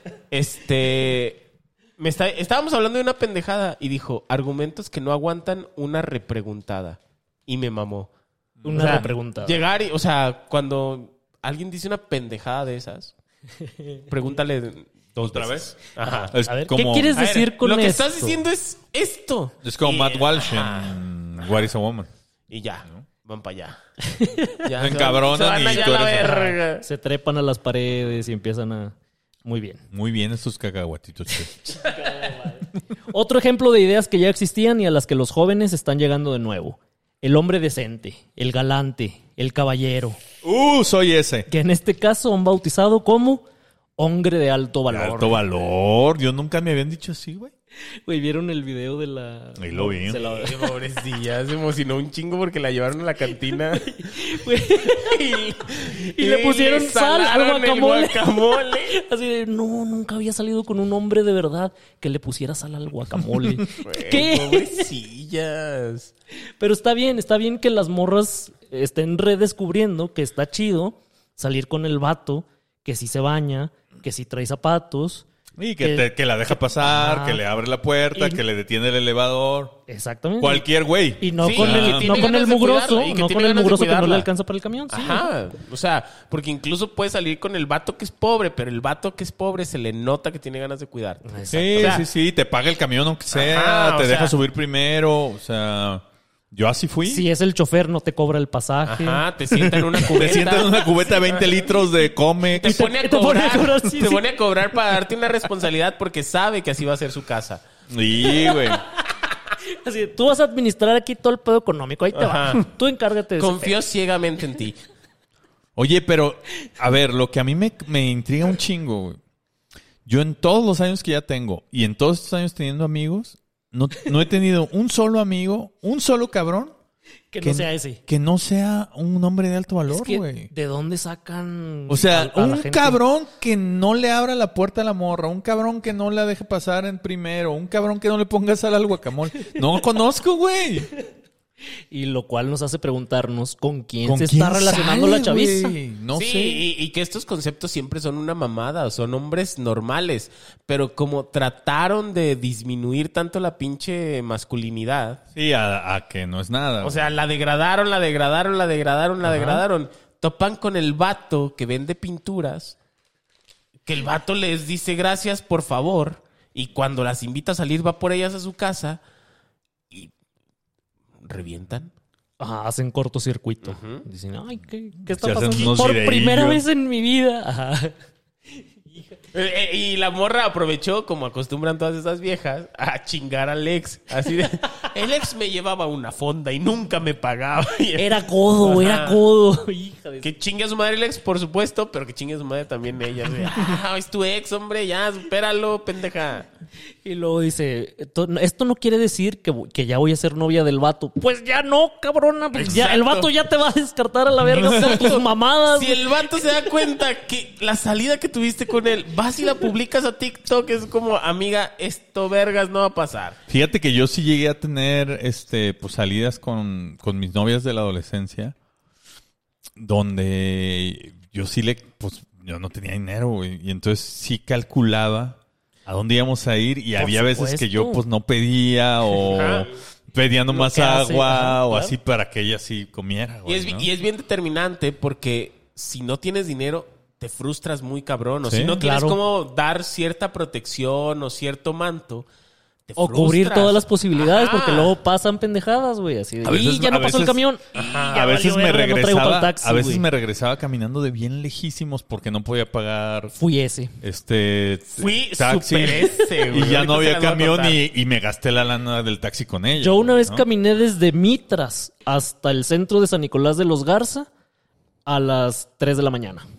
Estábamos hablando de una pendejada. Y dijo, argumentos que no aguantan una repreguntada. Y me mamó. Una O sea, repregunta. Llegar y, o sea, cuando alguien dice una pendejada de esas, pregúntale dos ¿Otra veces. vez? Ajá. Es A ver, como, ¿qué quieres A ver, decir con lo que esto? estás diciendo es esto. es como Y- Matt Walsh ajá. en What is a Woman. Y ya, van para allá. Se van- encabronan se van y allá tú a la eres- verga. Se trepan a las paredes y empiezan a... Muy bien. Muy bien estos cacahuatitos. che. Otro ejemplo de ideas que ya existían y a las que los jóvenes están llegando de nuevo. El hombre decente, el galante, el caballero, Soy ese. que en este caso han bautizado como hombre de alto De valor. alto valor. Yo nunca me habían dicho así, güey. Güey, ¿vieron el video de la... Ahí lo vi. Se la- Qué pobrecilla, se emocionó un chingo porque la llevaron a la cantina. Güey, y le pusieron le sal al salaron el guacamole. guacamole. Así de, no, nunca había salido con un hombre de verdad que le pusiera sal al guacamole. ¿Qué? Pobrecillas. Pero está bien que las morras estén redescubriendo que está chido salir con el vato, que sí se baña, que sí trae zapatos. Y que la deja pasar, que le abre la puerta, Y- que le detiene el elevador. Exactamente. Cualquier güey. Y no Sí, con y que el, tiene no con ganas el de mugroso, cuidarla, y que no tiene con el ganas de mugroso que no le cuidarla. alcanza para el camión. Sí. Ajá. O sea, porque incluso puede salir con el vato que es pobre, pero el vato que es pobre se le nota que tiene ganas de cuidar. Sí, O sea, sí, te paga el camión aunque sea, Ajá, te o deja sea- subir primero, o sea, yo así fui. Si es el chofer, no te cobra el pasaje. Ajá, te sienta en una cubeta. Te sientan en una cubeta de 20 litros de come. Te pone a te pone a cobrar, cobrar, sí, te sí. pone a cobrar para darte una responsabilidad porque sabe que así va a ser su casa. Sí, güey. Así de, tú vas a administrar aquí todo el pedo económico. Ahí te Ajá. va. Tú encárgate de eso. Confío ciegamente en ti. Oye, pero, a ver, lo que a mí me intriga un chingo, güey. Yo en todos los años que ya tengo y en todos estos años teniendo amigos, no he tenido un solo amigo, un solo cabrón Que no sea ese. que no sea un hombre de alto Es valor, que, güey. ¿de dónde sacan O sea, a la un gente? cabrón que no le abra la puerta a la morra, un cabrón que no la deje pasar en primero, un cabrón que no le ponga sal al guacamole. No conozco, güey. Y lo cual nos hace preguntarnos con quién ¿Con se quién está relacionando sale, la chaviza. güey? No sí, sé. y que estos conceptos siempre son una mamada, son hombres normales, pero como trataron de disminuir tanto la pinche masculinidad, Sí, a que no es nada. o sea, la degradaron, topan con el vato que vende pinturas, que el vato les dice gracias, por favor, y cuando las invita a salir va por ellas a su casa y revientan. Ajá, hacen cortocircuito. Dicen, ay, ¿qué está Se hacen pasando? unos Por videillos. primera vez en mi vida. Ajá. Y la morra aprovechó, como acostumbran todas esas viejas, a chingar al ex. Así de, el ex me llevaba una fonda y nunca me pagaba. Y- Era codo, era codo. Hija de... Que chingue a su madre el ex, por supuesto, pero que chingue a su madre también ella. Así de, es tu ex, hombre, ya, supéralo, pendeja. Y luego dice, esto no quiere decir que ya voy a ser novia del vato. Pues ya no, cabrona. Pues ya, el vato ya te va a descartar a la verga por tus mamadas. Si el vato se da cuenta que la salida que tuviste con él, vas y la publicas a TikTok, es como, amiga, esto vergas no va a pasar. Fíjate que yo sí llegué a tener pues salidas con mis novias de la adolescencia, donde yo sí pues yo no tenía dinero, güey, y entonces sí calculaba a dónde íbamos a ir y había veces que yo pues no pedía o Ajá. pedía nomás que hace, agua ajá, o claro. así para que ella sí comiera, Y güey, ¿no? y es bien determinante porque si no tienes dinero, te frustras muy cabrón. O Sí, si no tienes claro. como dar cierta protección o cierto manto, te O frustras. cubrir todas las posibilidades, Ajá. porque luego pasan pendejadas, güey. Así de, A veces- y ya no a pasó el veces- camión. Y Ajá. ya A veces valió me verga, no traigo para el regresaba, taxi, a veces güey. me regresaba caminando de bien lejísimos porque no podía pagar Fui ese. Fui taxi super ese, güey. y ya no Ahorita se había las voy a camión contar. y me gasté la lana del taxi con ella. Yo una vez ¿no? caminé desde Mitras hasta el centro de San Nicolás de los Garza a las 3 de la mañana.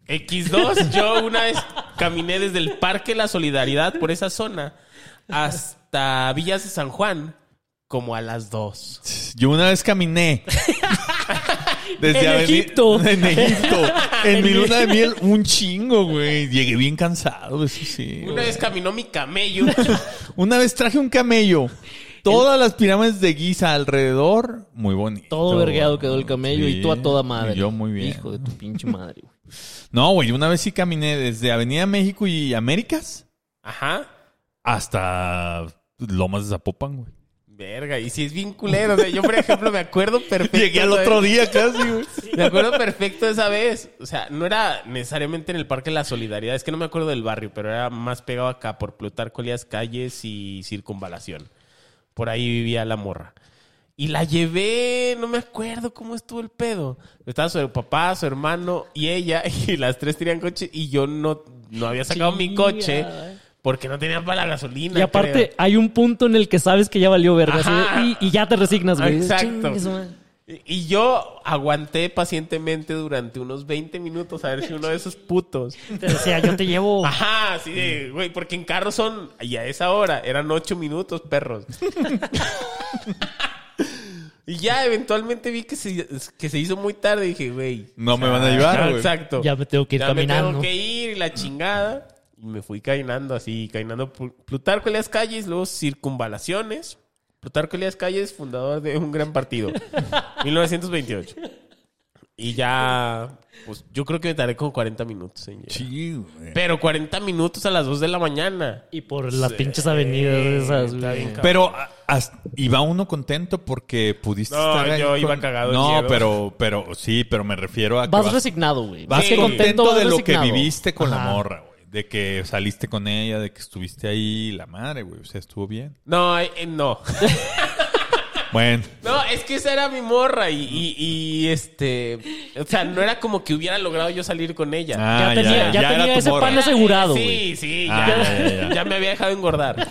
X2, yo una vez caminé desde el Parque La Solidaridad por esa zona hasta Villas de San Juan como a las 2. Yo una vez caminé. Desde Egipto. En Egipto. En mi luna de miel, un chingo, güey. Llegué bien cansado, eso sí. Una vez caminó mi camello. Una vez traje un camello. Todas las pirámides de Giza alrededor, muy bonito. Todo vergueado quedó el camello Sí. y tú a toda madre. Y yo muy bien. Hijo de tu pinche madre, güey. No, güey, una vez sí caminé desde Avenida México y Américas Ajá. hasta Lomas de Zapopan, güey. Verga, y si es bien culero. O sea, yo, por ejemplo, me acuerdo perfecto. Llegué al otro día casi, güey. Me acuerdo perfecto de esa vez. O sea, no era necesariamente en el Parque La Solidaridad. Es que no me acuerdo del barrio, pero era más pegado acá por Plutarco Elías Calles y Circunvalación. Por ahí vivía la morra. Y la llevé, no me acuerdo cómo estuvo el pedo. Estaba su papá, su hermano y ella. Y las tres tenían coche. Y yo no había sacado mi coche porque no tenía para la gasolina. Y aparte, creo. hay un punto en el que sabes que ya valió verga. Ajá. así de- y ya te resignas, güey. Exacto. Chingue su madre. Y yo aguanté pacientemente durante unos 20 minutos a ver si uno de esos putos... Te decía, yo te llevo. Ajá, sí, de, güey, porque en carro son... Y a esa hora eran 8 minutos, perros. Y ya eventualmente vi que se hizo muy tarde y dije, güey... No me van a llevar, ajá, güey. Exacto. Ya me tengo que ir Ya caminando. me tengo que ir y la chingada. Y me fui caminando así, caminando Plutarco Elías Calles, luego Circunvalaciones. Plutarco Elías Calles, fundador de un gran partido. 1928. Y ya, pues yo creo que me tardé como 40 minutos en llegar. Sí, güey. Pero 40 minutos a las 2 de la mañana. Y por las pinches avenidas esas, está güey. bien, cabrón. Pero iba uno contento porque pudiste No, estar ahí yo iba cagado de No, miedo. pero sí, pero me refiero a que Vas resignado, güey. vas Sí. contento vas de lo que resignado. viviste con la Ajá. morra, güey. De que saliste con ella, de que estuviste ahí, la madre, güey. O sea, estuvo bien. No, no. Bueno, No, es que esa era mi morra y o sea, no era como que hubiera logrado yo salir con ella. Ya tenía era tu ese morra. pan asegurado, Sí, güey. sí, Ah, ya. ya me había dejado engordar.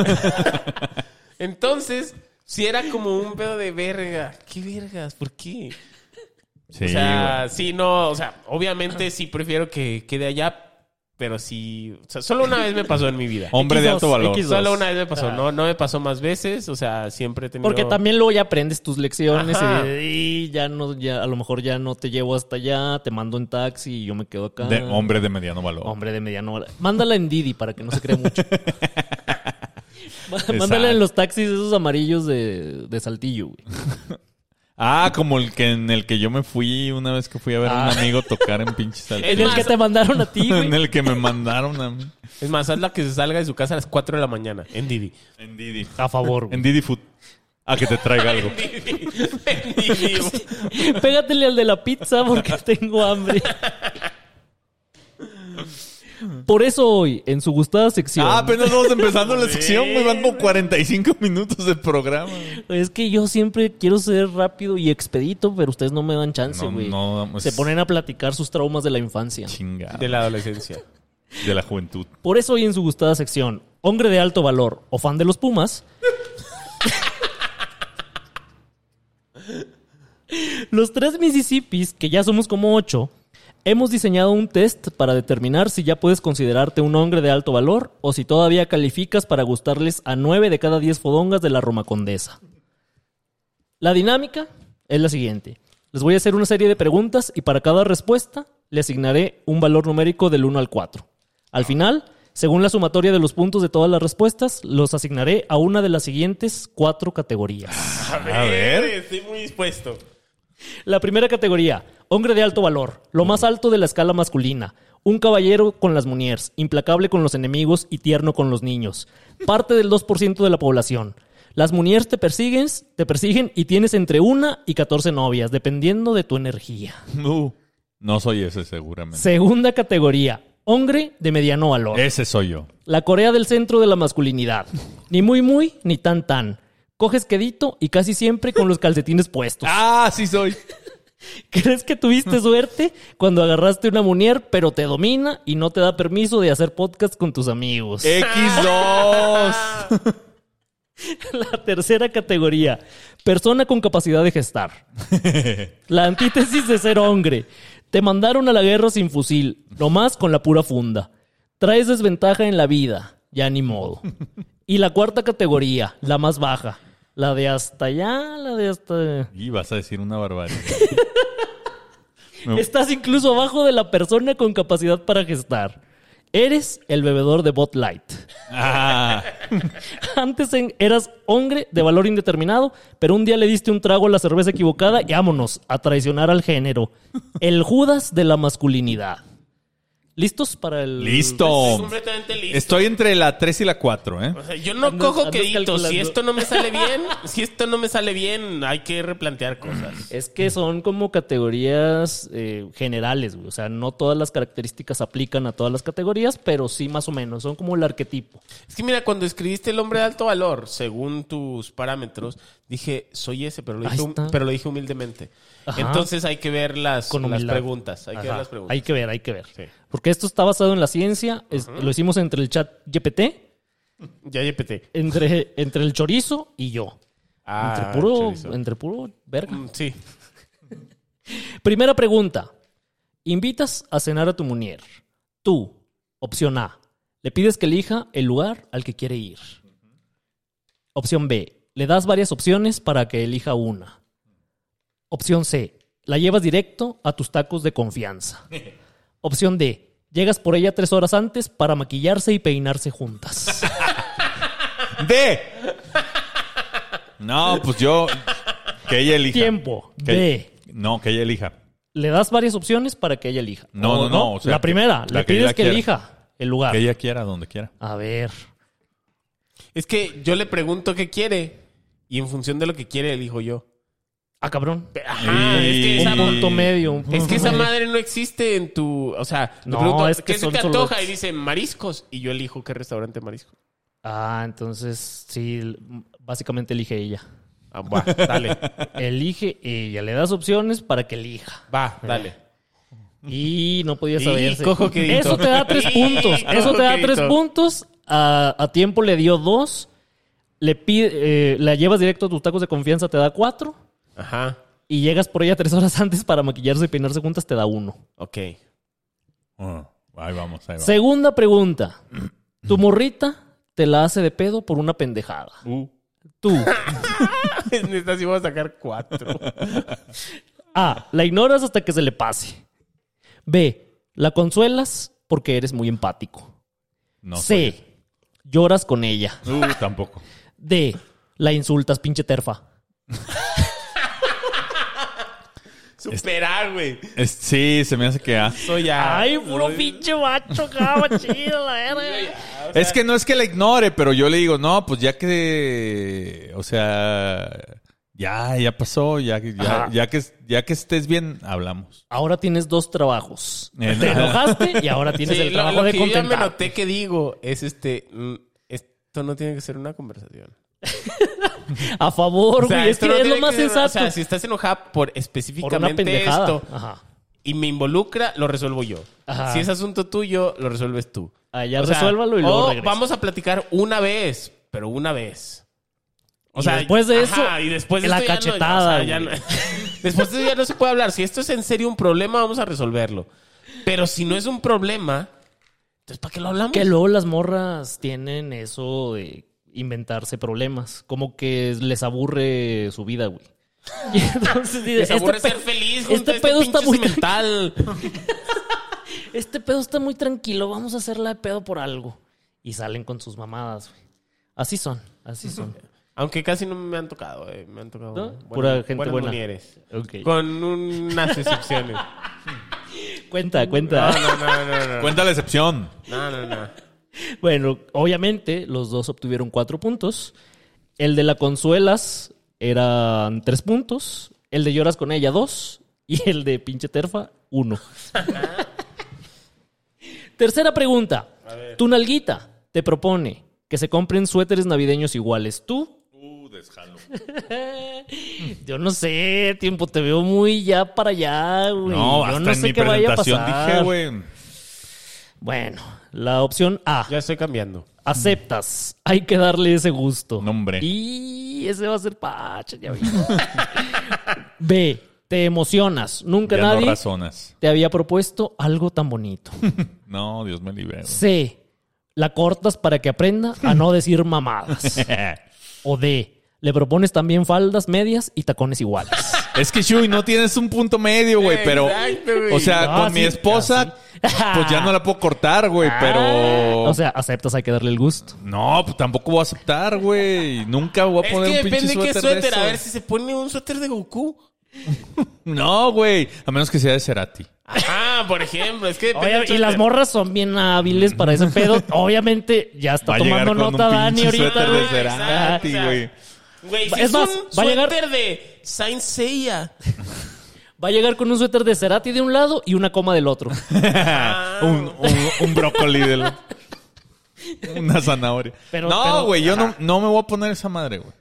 Entonces, si era como un pedo de verga. ¿Qué vergas? ¿Por qué? Sí, O sea, güey. sí, no, o sea, obviamente sí prefiero que quede allá, pero sí, o sea, solo una vez me pasó en mi vida. Hombre de X2, alto valor. X2. Solo una vez me pasó, no me pasó más veces, o sea, siempre he tenido... Porque también luego ya aprendes tus lecciones Ajá. y ya a lo mejor ya no te llevo hasta allá, te mando en taxi y yo me quedo acá. Hombre de mediano valor. Hombre de mediano. Mándala en Didi para que no se cree mucho. Mándala en los taxis esos amarillos de Saltillo, güey. Ah, como en el que yo me fui una vez que fui a ver a un amigo tocar en pinches En Saltillo. el que te mandaron a ti, güey. En el que me mandaron a mí. Es más, hazla que se salga de su casa a las 4 de la mañana, en Didi. En Didi. A favor, güey. En Didi Food. A que te traiga algo. En Didi. Pégatele al de la pizza porque tengo hambre. Por eso hoy, en su gustada sección... Ah, apenas vamos empezando la sección, güey. Van como 45 minutos de programa. Es que yo siempre quiero ser rápido y expedito, pero ustedes no me dan chance, No, güey. no, pues- Se ponen a platicar sus traumas de la infancia. Chingada. De la adolescencia. De la juventud. Por eso hoy en su gustada sección, hombre de alto valor o fan de los Pumas, los 3 Mississippis, que ya somos como 8, hemos diseñado un test para determinar si ya puedes considerarte un hombre de alto valor o si todavía calificas para gustarles a 9 de cada 10 fodongas de la Roma Condesa. La dinámica es la siguiente. Les voy a hacer una serie de preguntas y para cada respuesta le asignaré un valor numérico del 1 al 4. Al final, según la sumatoria de los puntos de todas las respuestas, los asignaré a una de las siguientes 4 categorías. A ver, estoy muy dispuesto. La primera categoría, hombre de alto valor, lo más alto de la escala masculina. Un caballero con las muñers, implacable con los enemigos y tierno con los niños. Parte del 2% de la población. Las muñers te persiguen y tienes entre 1 y 14 novias, dependiendo de tu energía. No soy ese, seguramente. Segunda categoría, hombre de mediano valor. Ese soy yo. La Corea del centro de la masculinidad. Ni muy, ni tan. Coges quedito y casi siempre con los calcetines puestos. Ah, sí soy. ¿Crees que tuviste suerte cuando agarraste una muñer, pero te domina y no te da permiso de hacer podcast con tus amigos? X2. La tercera categoría, persona con capacidad de gestar. La antítesis de ser hombre. Te mandaron a la guerra sin fusil, nomás con la pura funda. Traes desventaja en la vida, ya ni modo. Y la cuarta categoría, la más baja. La de hasta allá, la de hasta... Y vas a decir una barbaridad. Estás incluso abajo de la persona con capacidad para gestar. Eres el bebedor de Bud Light. Ah, Antes eras hombre de valor indeterminado, pero un día le diste un trago a la cerveza equivocada y vámonos a traicionar al género. El Judas de la masculinidad. ¿Listos para el...? listo. Estoy completamente listo. Estoy entre la 3 y la 4, ¿eh? O sea, yo no Andas- cojo andas quedito. calculando. Si esto no me sale bien, hay que replantear cosas. Es que son como categorías generales, güey. O sea, no todas las características aplican a todas las categorías, pero sí más o menos. Son como el arquetipo. Es que mira, cuando escribiste el hombre de alto valor, según tus parámetros, dije, soy ese, pero Ahí está. lo dije humildemente. Ajá. Entonces hay que ver las Con humildad. preguntas. Hay que ver Ajá. las preguntas. Hay que ver. Sí. Porque esto está basado en la ciencia. Lo hicimos entre el chat GPT, Ya GPT. entre el chorizo y yo. Ah, chorizo. Entre puro verga. Sí. Primera pregunta. Invitas a cenar a tu mujer. Tú, opción A, le pides que elija el lugar al que quiere ir. Opción B, le das varias opciones para que elija una. Opción C, la llevas directo a tus tacos de confianza. Opción D, llegas por ella 3 horas antes para maquillarse y peinarse juntas. D. No, pues yo... Que ella elija. Tiempo. Que- D, No, que ella elija. le das varias opciones para que ella elija. No, no, o sea, la primera, la le que pides ella que quiera. elija el lugar. Que ella quiera, donde quiera. A ver. Es que yo le pregunto qué quiere y en función de lo que quiere elijo yo. Ah, cabrón. Ajá, es que Un esa, punto medio. un es punto que esa medio. madre no existe en tu... O sea, le No, pregunto, es que ¿qué se son te solo- antoja? Y dice mariscos. Y yo elijo qué restaurante de mariscos. Ah, entonces sí, básicamente elige ella. Ah, va, dale. Elige ella. Le das opciones para que elija. Va, dale. Y no podía Y saberse. cojo quedito. Eso te da 3 Y puntos. cojo Eso te da 3 quedito. puntos. A tiempo le dio 2. Le pide, la llevas directo a tus tacos de confianza, te da 4. Ajá. Y llegas por ella 3 horas antes para maquillarse y peinarse juntas, te da 1. Ok. Ahí vamos, ahí vamos. Segunda pregunta. Tu morrita te la hace de pedo por una pendejada. Tú. Neta, sí voy a sacar 4. A. La ignoras hasta que se le pase. B. La consuelas porque eres muy empático. No C. Lloras con ella. Tampoco. D. La insultas, pinche terfa. Superar, güey. Sí, se me hace que... Soy ya. Ay, puro pinche macho, cabrón, chido, la verga. Es que no es que la ignore, pero yo le digo, no, pues ya que... O sea... Ya pasó, ya que estés bien, hablamos. Ahora tienes 2 trabajos. Eh, Te enojaste y ahora tienes Sí, el trabajo de que yo ya me contentar. noté que digo es esto no tiene que ser una conversación. A favor, O sea, güey. Es esto que no es tiene lo más que ser- sensato. O sea, si estás enojada por Por una específicamente pendejada. esto Ajá. y me involucra, lo resuelvo yo. Ajá. Si es asunto tuyo, lo resuelves tú. Ah, ya O sea, resuélvalo y luego o regresa. vamos a platicar una vez, pero una vez. O Y sea, después de eso, y después de la esto ya no- cachetada, o sea, ya güey. no- después de eso ya no se puede hablar. Si esto es en serio un problema, vamos a resolverlo. Pero si no es un problema, entonces ¿para qué lo hablamos? Que luego las morras tienen eso de inventarse problemas. Como que les aburre su vida, güey. Y entonces dice, Les aburre este ser pe- feliz este junto a pedo está muy mental. Este pedo está muy tranquilo, vamos a hacerla de pedo por algo. Y salen con sus mamadas, güey. Así son. Aunque casi no me han tocado, Me han tocado ¿No? Pura gente buenas buena. mujeres. Ok. Con unas excepciones. Cuenta. No. Cuenta la excepción. No. Bueno, obviamente los dos obtuvieron 4 puntos. El de la consuelas eran 3 puntos. El de lloras con ella 2. Y el de pinche terfa 1. Tercera pregunta. Tu nalguita te propone que se compren suéteres navideños iguales. ¿Tú? Desjalo. Yo no sé, tiempo, te veo muy ya para allá, güey. No, Yo hasta no en sé mi qué vaya a presentación pasar. dije, güey. Bueno, la opción A. Ya estoy cambiando. Aceptas. Hay que darle ese gusto. No, hombre. Y ese va a ser pacha, ya vi. B. Te emocionas. Nunca Ya no nadie razonas. te había propuesto algo tan bonito. No, Dios me libre. C. La cortas para que aprenda a no decir mamadas. O D. Le propones también faldas, medias y tacones iguales. Es que, Shui, no tienes un punto medio, güey, pero... Exacto, güey. O sea, No, con mi sí, esposa, pues ya no la puedo cortar, güey, pero... O sea, aceptas, hay que darle el gusto. No, pues tampoco voy a aceptar, güey. Nunca voy a Es poner que un pinche depende de qué suéter de suéter. A ver esos. si se pone un suéter de Goku. No, güey. A menos que sea de Cerati. Ah, por ejemplo. Es que depende Oye, del y suéter. las morras son bien hábiles para ese pedo. Obviamente, ya está Va a llegar tomando con nota un Dani pinche ahorita. suéter de güey. Cerati, Exacto. güey. Güey, si Es es más, un va a llegar- suéter de Saint Seiya. Va a llegar con un suéter de Cerati de un lado y una coma del otro. un brócoli del... Una zanahoria. Pero- No, güey, yo ajá. no me voy a poner esa madre, güey.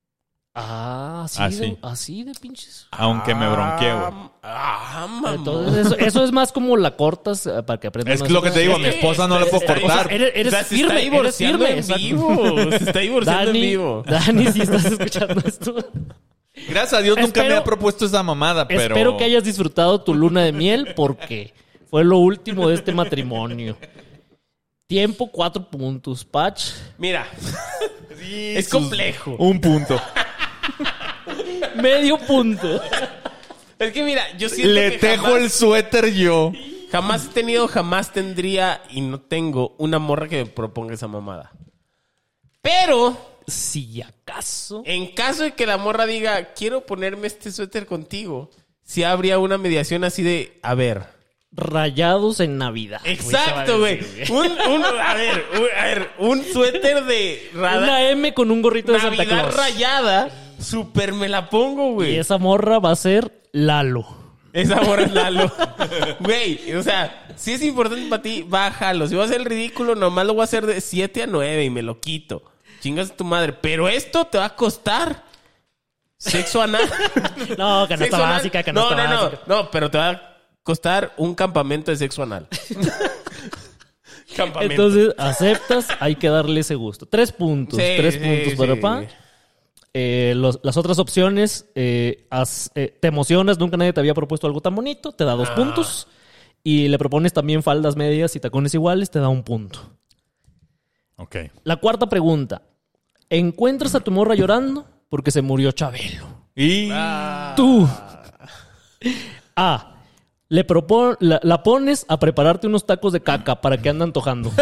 Así de pinches. Aunque me bronqueé, güey. Mamá. Entonces, eso es más como la cortas para que aprendan. Es lo que te digo, a mi esposa no la puedo cortar. Eres O sea, se firme, está divorciando eres firme. en vivo. Se está divorciando en vivo. Dani, si estás escuchando esto. Gracias a Dios nunca me Espero- ha propuesto esa mamada, pero... Espero que hayas disfrutado tu luna de miel porque fue lo último de este matrimonio. Tiempo, 4 puntos. Patch. Mira, Sí, es complejo. Un punto. Medio punto. Es que mira, yo siento Le que tejo el suéter yo. jamás he tenido, jamás tendría y no tengo una morra que me proponga esa mamada. Pero Si acaso. en caso de que la morra diga, quiero ponerme este suéter contigo, sí habría una mediación así de, a ver. Rayados en Navidad. Exacto, güey. Un suéter de Una M con un gorrito de Santa Navidad Claus. rayada, súper me la pongo, Y güey. esa morra va a ser Lalo. Esa morra es Lalo. Güey, o sea, si es importante para ti, bájalo. Si voy a hacer el ridículo, nomás lo voy a hacer de 7 a 9 y me lo quito. Chingas a tu madre. Pero esto te va a costar sexo anal. No, canasta Sexo anal. básica, canasta básica. No, pero te va a costar un campamento de sexo anal. Campamento. Entonces, aceptas, hay que darle ese gusto. 3 puntos. Sí, 3 sí, puntos sí. para Pa. Las otras opciones, te emocionas, nunca nadie te había propuesto algo tan bonito, te da 2 puntos. Y le propones también faldas medias y tacones iguales, te da 1 punto. Ok. La cuarta pregunta. Encuentras a tu morra llorando porque se murió Chabelo. Y... Tú. A. La pones a prepararte unos tacos de caca para que ande antojando.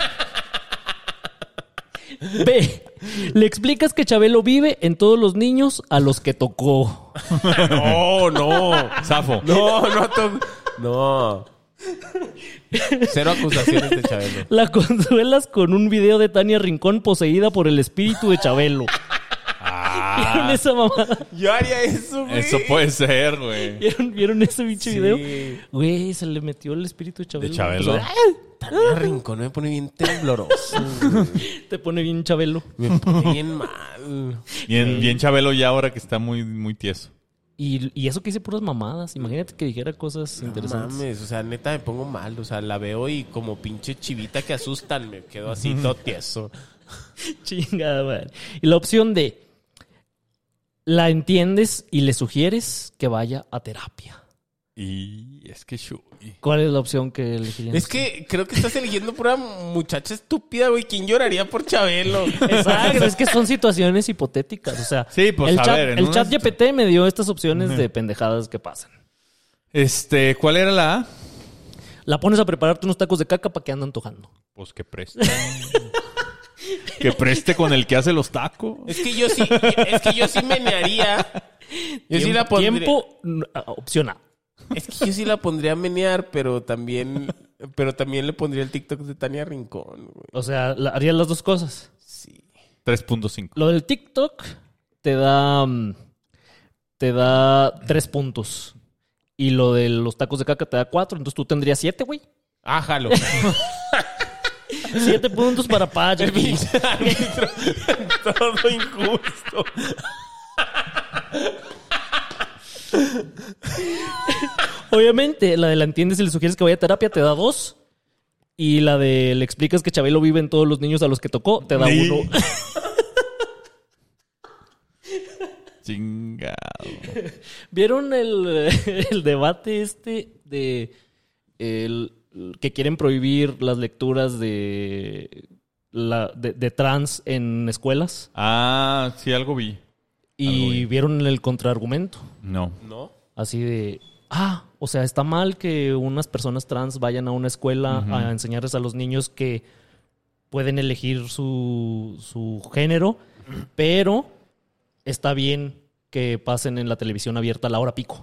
B. Le explicas que Chabelo vive en todos los niños a los que tocó. No. Zafo. No. Cero acusaciones de Chabelo. La consuelas con un video de Tania Rincón poseída por el espíritu de Chabelo. ¿Vieron esa mamada? Yo haría eso, güey. Eso puede ser, güey. ¿Vieron ese pinche Sí. video? Güey, se le metió el espíritu de Chabelo. De Chabelo. O sea, Tania Rincón me pone bien tembloroso, güey. te pone bien Chabelo. Me pone bien mal. Bien Chabelo ya ahora que está muy, muy tieso. Y eso que hice puras mamadas. Imagínate que dijera cosas No interesantes. mames, o sea, neta me pongo mal. O sea, la veo y como pinche chivita que asustan, me quedo así todo tieso. Chingada, madre. Y la opción D. La entiendes y le sugieres que vaya a terapia. Y es que Shui. ¿Cuál es la opción que elegirías? Es que creo que estás eligiendo pura muchacha estúpida, güey. ¿Quién lloraría por Chabelo? Exacto, es que son situaciones hipotéticas. O sea, Sí, pues, el a chat, ver, en el una chat situ- GPT me dio estas opciones de pendejadas que pasan. ¿Cuál era la A? La pones a prepararte unos tacos de caca para que ande antojando. Pues que preste. Que preste con el que hace los tacos. Es que yo sí menearía. Yo sí la pondría. Tiempo, opción A. Es que yo sí la pondría a menear, pero también le pondría el TikTok de Tania Rincón, güey. O sea, harías las dos cosas. Sí. 3.5. Lo del TikTok te da 3 puntos. Y lo de los tacos de caca te da 4. Entonces tú tendrías 7, güey. Ah, jalo. 7 puntos para Paya. El pinche árbitro. Todo injusto. Obviamente, la de la entiendes y le sugieres que vaya a terapia te da 2. Y la de le explicas que Chabelo vive en todos los niños a los que tocó te da 1. Chingado. ¿Vieron el debate de que quieren prohibir las lecturas de trans en escuelas? Ah, sí, algo vi. ¿Y vieron el contraargumento? No. ¿No? Así de... o sea, está mal que unas personas trans vayan a una escuela a enseñarles a los niños que pueden elegir su género, pero está bien que pasen en la televisión abierta a la hora pico.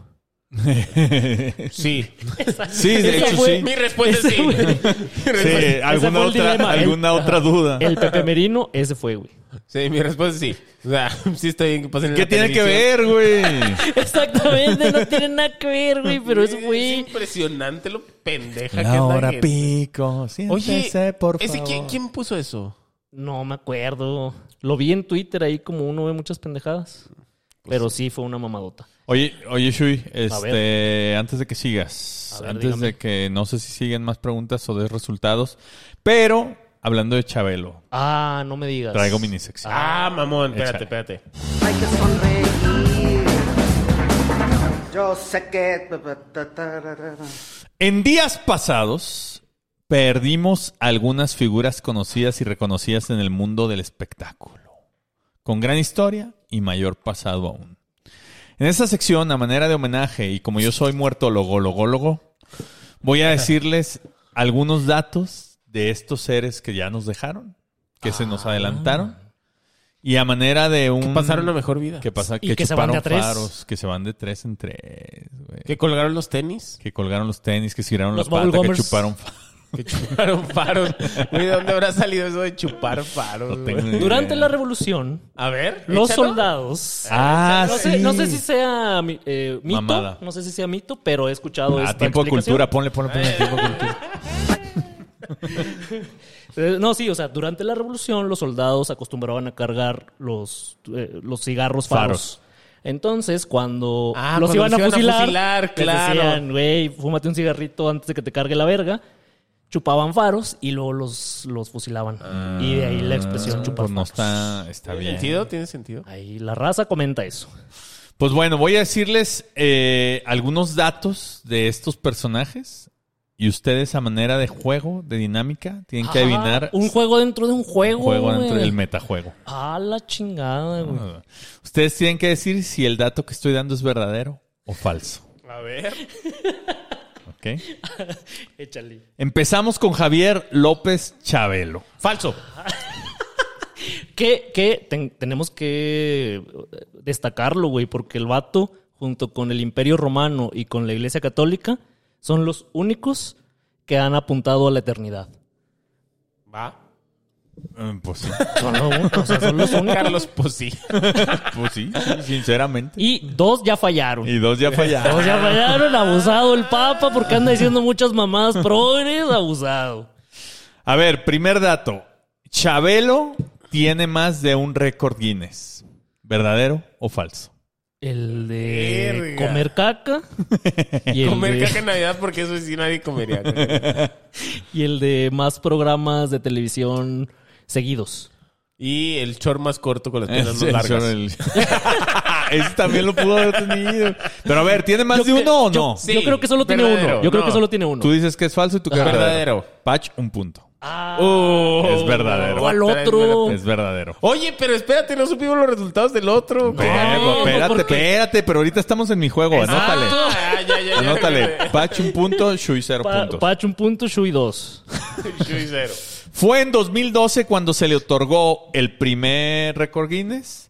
Sí. Sí, de hecho, sí. Mi respuesta es sí. Sí, alguna otra duda. El Pepe Merino, ese fue, güey. Sí, mi respuesta es sí. O sea, sí está bien que pasen en ¿Qué la tiene que televisión. ver, güey? Exactamente, no tiene nada que ver, güey, pero eso Es fue... impresionante lo pendeja que La es hora la gente. pico. Siéntese, por favor. ¿Quién puso eso? No me acuerdo. Lo vi en Twitter ahí como uno ve muchas pendejadas. Pero sí fue una mamadota. Oye, Shui, ver. antes de que sigas, A ver, antes dígame. de que no sé si siguen más preguntas o des resultados, pero hablando de Chabelo, No me digas. traigo minisección. Mamón, Échale. espérate. Hay que sonreír. Yo sé que... En días pasados, perdimos algunas figuras conocidas y reconocidas en el mundo del espectáculo, con gran historia y pasado aún. En esta sección, a manera de homenaje, y como yo soy muertólogo, voy a decirles algunos datos de estos seres que ya nos dejaron, que se nos adelantaron, y a manera de un... Que pasaron a mejor vida. Que pasa Y que que se van de chuparon a tres. faros, que se van de 3 en 3, güey. Que colgaron los tenis. Que colgaron los tenis, que giraron la Los pata, que bubblegumers. chuparon faros. Que chuparon faros. Güey, ¿de dónde habrá salido eso de chupar faros? No güey? tengo idea. Durante la revolución, A ver, los échalo. soldados... Ah, sí. No sé si sea mito, Mamada. no sé si sea mito, pero he escuchado esta Tiempo de explicación. cultura, ponle tiempo de cultura. No, sí, o sea, durante la revolución los soldados acostumbraban a cargar los cigarros faros. Entonces, cuando los cuando iban a los fusilar, les claro. decían, güey, fúmate un cigarrito antes de que te cargue la verga. Chupaban faros y luego los fusilaban. Y de ahí la expresión chupar Pues no faros. está ¿Tiene bien. sentido? ¿Tiene sentido? Ahí la raza comenta eso. Pues bueno, voy a decirles algunos datos de estos personajes. Y ustedes, a manera de juego, de dinámica, tienen que adivinar Un juego dentro de un juego, dentro güey. del metajuego. La chingada, güey. Ustedes tienen que decir si el dato que estoy dando es verdadero o falso. A ver. ¿Ok? Échale. Empezamos con Javier López Chabelo. Falso. Tenemos que destacarlo, güey, porque el vato, junto con el Imperio Romano y con la Iglesia Católica, son los únicos que han apuntado a la eternidad. Va. Pues sí. Son los únicos. Carlos, pues sí. Pues sí, sinceramente. Y 2 ya fallaron. Y 2 ya fallaron. 2 ya fallaron, abusado el Papa, porque anda diciendo muchas mamadas progres, abusado. A ver, primer dato. Chabelo tiene más de un récord Guinness. ¿Verdadero o falso? El de Verga. comer caca. Y el Comer de, caca en Navidad porque eso sí nadie comería. y el de más programas de televisión seguidos. Y el short más corto con las piernas Ese- más largas. Ese también lo pudo haber tenido. Pero a ver, ¿tiene más de Yo uno o yo- no? Sí, yo creo que solo tiene verdadero. uno. Yo creo No. que solo tiene uno. Tú dices que es falso y tú que es verdadero. Verdadero. Patch, un punto. Es verdadero. ¿Cuál otro? Es verdadero. Oye, pero espérate, no supimos los resultados del otro. Espérate, pero ahorita estamos en mi juego. Anótale. Ya. Anótale. Patch, un punto. Shui, 0 puntos. Pach un punto, Shui 2. Shui cero. Fue en 2012 cuando se le otorgó el primer récord Guinness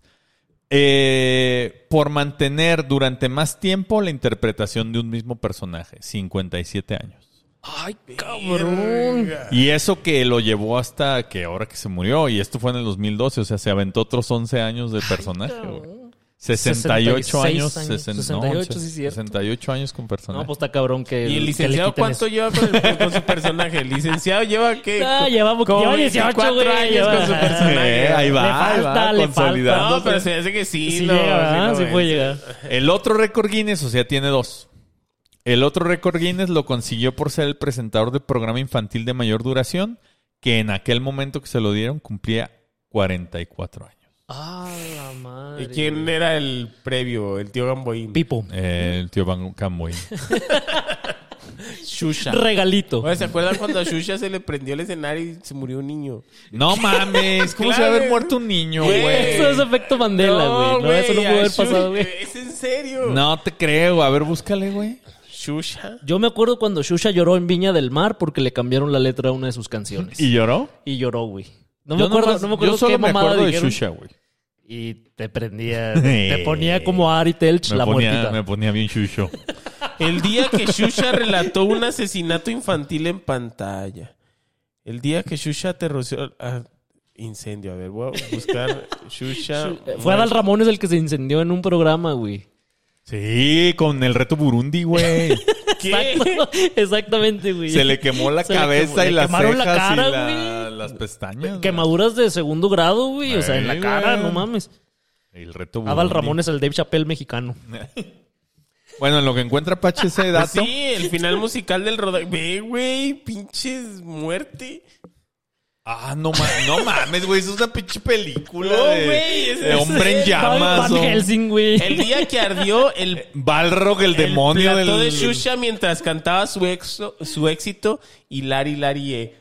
por mantener durante más tiempo la interpretación de un mismo personaje, 57 años. Ay, cabrón. Y eso que lo llevó hasta que ahora que se murió, y esto fue en el 2012, o sea, se aventó otros 11 años del personaje, güey. 68 años. 68, sí, cierto. 68 años con personaje. No, pues está cabrón que. ¿Y el que licenciado le quiten cuánto eso. lleva con su personaje? ¿El licenciado lleva qué? Lleva Como 18, 24 güey. años con su personaje. Ahí va, Le falta, le consolidando. No, pero se me hace que sí. Sí no, llega, no sí es. puede llegar. El otro récord Guinness, o sea, tiene 2. El otro récord Guinness lo consiguió por ser el presentador de programa infantil de mayor duración, que en aquel momento que se lo dieron cumplía 44 años. Ah, la madre. ¿Y quién era el previo? El tío Gamboín. Pipo. El tío Van Camboy. Shusha. Regalito. Oye, ¿se acuerdan cuando a Shusha se le prendió el escenario y se murió un niño? No mames, ¿cómo se va a haber muerto un niño, güey? Eso es efecto Mandela, güey. No, eso no pudo haber pasado, güey. Es en serio. No te creo. A ver, búscale, güey. Shusha. Yo me acuerdo cuando Shusha lloró en Viña del Mar porque le cambiaron la letra a una de sus canciones. ¿Y lloró? Y lloró, güey. No Yo me acuerdo yo qué solo me mamada acuerdo de dijeron. Shusha, güey. Y te prendía, te ponía como Ari Telch, la muertita. Me ponía bien Shusho. El día que Shusha relató un asesinato infantil en pantalla. El día que Shusha aterrorizó... incendio. A ver, voy a buscar Shusha. Fue Adal Ramones el que se incendió en un programa, güey. Sí, con el reto Burundi, güey. ¿Qué? Exacto, exactamente, güey. Se le quemó la Se le cabeza quemó- y le las quemaron cejas la cara, y güey. las pestañas. Quemaduras de segundo grado, güey. O sea, en la Ay, cara, güey. no mames. El reto Burundi. Adal Ramones, el Dave Chappelle mexicano. Bueno, en lo que encuentra Pache ese Pues dato. sí, el final musical del rodaje. Ve, güey, pinches muerte. Ah, no mames, güey. Eso es una pinche película No, de, güey, de hombre en llamas. Van o Helsing, güey. El día que ardió el Balrog, el demonio plató del... de Shusha mientras cantaba su éxito Hilari Hilarie.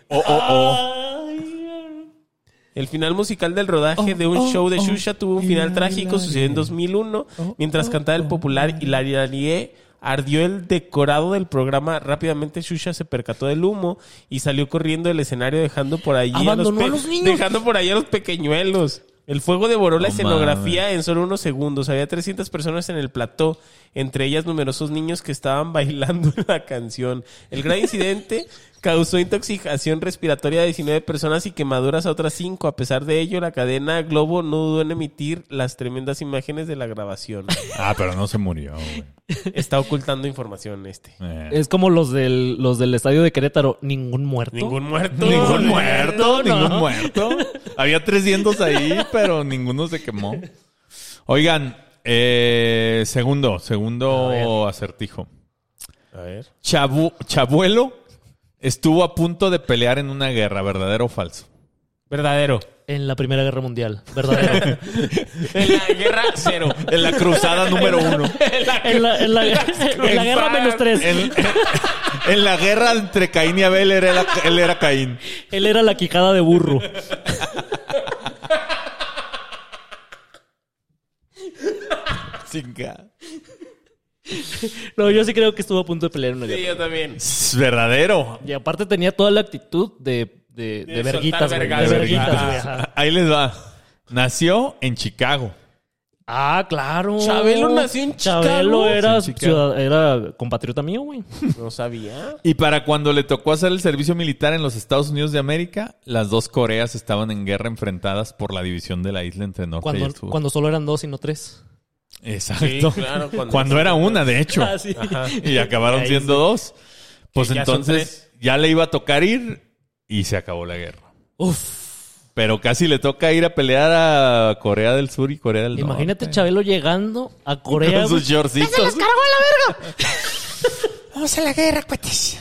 El final musical del rodaje de un show de Shusha tuvo un final trágico. Sucedió en 2001. Mientras cantaba el popular Hilari Hilarie, ardió el decorado del programa. Rápidamente Shusha se percató del humo y salió corriendo del escenario dejando por allí Abandonó a los niños. dejando por ahí a los pequeñuelos. El fuego devoró la No escenografía en solo unos segundos. Había 300 personas en el plató, entre ellas numerosos niños que estaban bailando la canción. El gran incidente causó intoxicación respiratoria de 19 personas y quemaduras a otras 5. A pesar de ello, la cadena Globo no dudó en emitir las tremendas imágenes de la grabación. Ah, pero no se murió, güey. Está ocultando información Es como los del estadio de Querétaro. Ningún muerto. Ningún muerto. Ningún muerto, no. ningún muerto. Había 300 ahí, pero ninguno se quemó. Oigan, segundo acertijo. A ver. Chabuelo estuvo a punto de pelear en una guerra, ¿verdadero o falso? Verdadero. En la Primera Guerra Mundial. Verdadero. En la guerra 0. En la cruzada número 1. en la Guerra -3. En la guerra entre Caín y Abel, él era Caín. Él era la quijada de burro. Chinga. No, yo sí creo que estuvo a punto de pelear en una Sí, guerra. yo también. Es verdadero. Y aparte tenía toda la actitud de verguitas, soltar güey. vergas. De verguitas, güey. Ajá. Ahí les va. Nació en Chicago. Ah, claro. Chabelo nació en Chicago. Chabelo era, Sí, en Chicago. era compatriota mío, güey. No sabía. Y para cuando le tocó hacer el servicio militar en los Estados Unidos de América, las dos Coreas estaban en guerra enfrentadas por la división de la isla entre norte y el sur. Cuando solo eran 2 y no 3. Exacto. Sí, claro, cuando era una, de hecho. Ah, sí. Ajá. Y acabaron Ahí siendo sí. 2. Pues Que ya son entonces ya le iba a tocar ir y se acabó la guerra. Uf. Pero casi le toca ir a pelear a Corea del Sur y Corea del Imagínate Norte. Chabelo llegando a Corea. Con güey. sus shortcitos. Vamos a la guerra, cuates.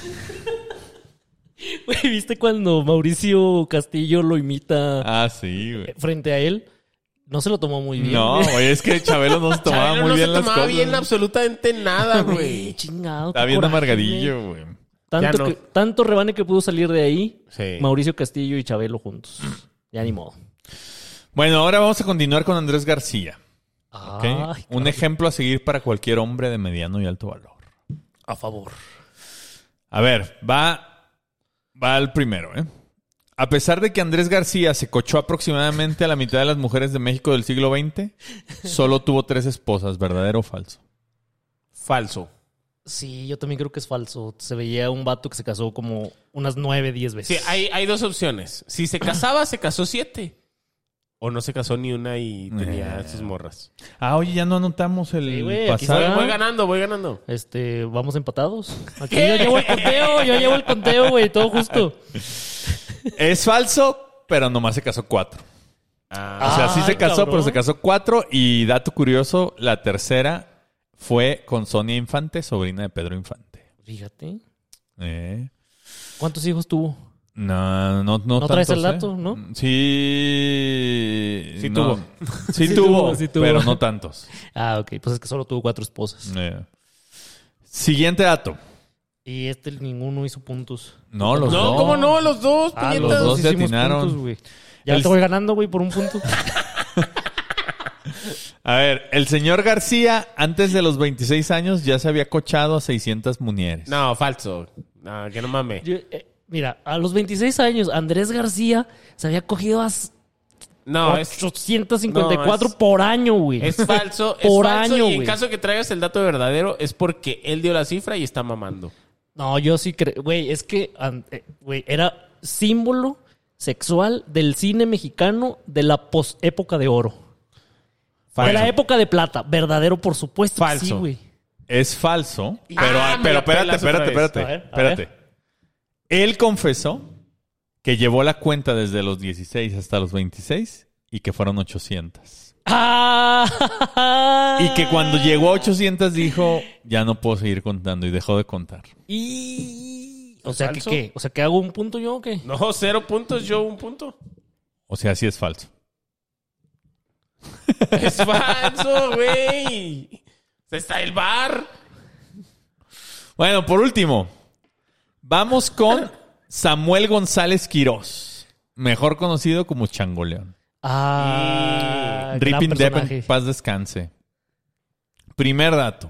Güey, ¿viste cuando Mauricio Castillo lo imita Ah, sí, güey. frente a él? No se lo tomó muy bien. No, güey, es que Chabelo no se tomaba Chabelo muy no bien se las tomaba cosas. bien absolutamente nada, Güey, güey. chingado. Está qué bien coraje, amargadillo, güey. Tanto, Ya no. tanto rebane que pudo salir de ahí. Sí. Mauricio Castillo y Chabelo juntos. Ya ni modo. Bueno, ahora vamos a continuar con Andrés García. ¿ok? Ay, Un ejemplo a seguir para cualquier hombre de mediano y alto valor. a favor. A ver, va al primero, ¿eh? A pesar de que Andrés García se cochó aproximadamente a la mitad de las mujeres de México del siglo XX, solo tuvo 3 esposas, ¿verdadero o falso? Falso. Sí, yo también creo que es falso. Se veía un vato que se casó como unas 9, 10 Sí, veces. hay dos opciones. Si se casaba, se casó 7. O no se casó ni una y tenía sus morras. Ah, oye, ya no anotamos el Sí, güey, aquí pasado. está. Voy ganando, voy ganando. Vamos empatados. Aquí yo llevo el conteo, güey, todo justo. Es falso, pero nomás se casó 4. O sea, sí se Ay, casó, cabrón. pero se casó 4. Y dato curioso, la tercera fue con Sonia Infante, sobrina de Pedro Infante. Fíjate. ¿Cuántos ¿Cuántos hijos tuvo? No ¿No traes tantos, el dato, no? Sí. Sí no. tuvo. Sí, Sí tuvo, tuvo, sí tuvo. pero no tantos. Ah, ok. Pues es que solo tuvo 4 esposas. Siguiente dato. Y ninguno hizo puntos. No, los No, dos. ¿cómo no? Los dos, Ah, puñetas. los dos sí se hicimos atinaron. puntos, güey. Ya El- te voy ganando, güey, por un punto. A ver, el señor García, antes de los 26 años, ya se había cochado a 600 mujeres. No, falso. No, que no mame. Mira, a los 26 años, Andrés García se había cogido a No, es 854 no, es- por año, güey. Es falso, Por es falso, año, y en güey. caso que traigas el dato verdadero es porque él dio la cifra y está mamando. No, yo sí creo. Güey, es que, güey, era símbolo sexual del cine mexicano de la posépoca de oro. Falso. De la época de plata. Verdadero, por supuesto. que Falso. Sí, güey. Es falso, Y- pero, Ah, me pero la espérate, pelas otra espérate. vez. A ver, a Espérate. Él confesó que llevó la cuenta desde los 16 hasta los 26 y que fueron 800. ¡Ah! Y que cuando llegó a 800 dijo, ya no puedo seguir contando y dejó de contar. O sea, ¿Falso? ¿qué? O sea, ¿que hago un punto yo o qué? No, 0 puntos, yo 1 punto. O sea, sí es falso. Es falso, güey. Está el bar. Bueno, por último, vamos con Samuel González Quirós, mejor conocido como Changoleón. Ah, Rip gran in Death, personaje. en paz descanse. Primer dato.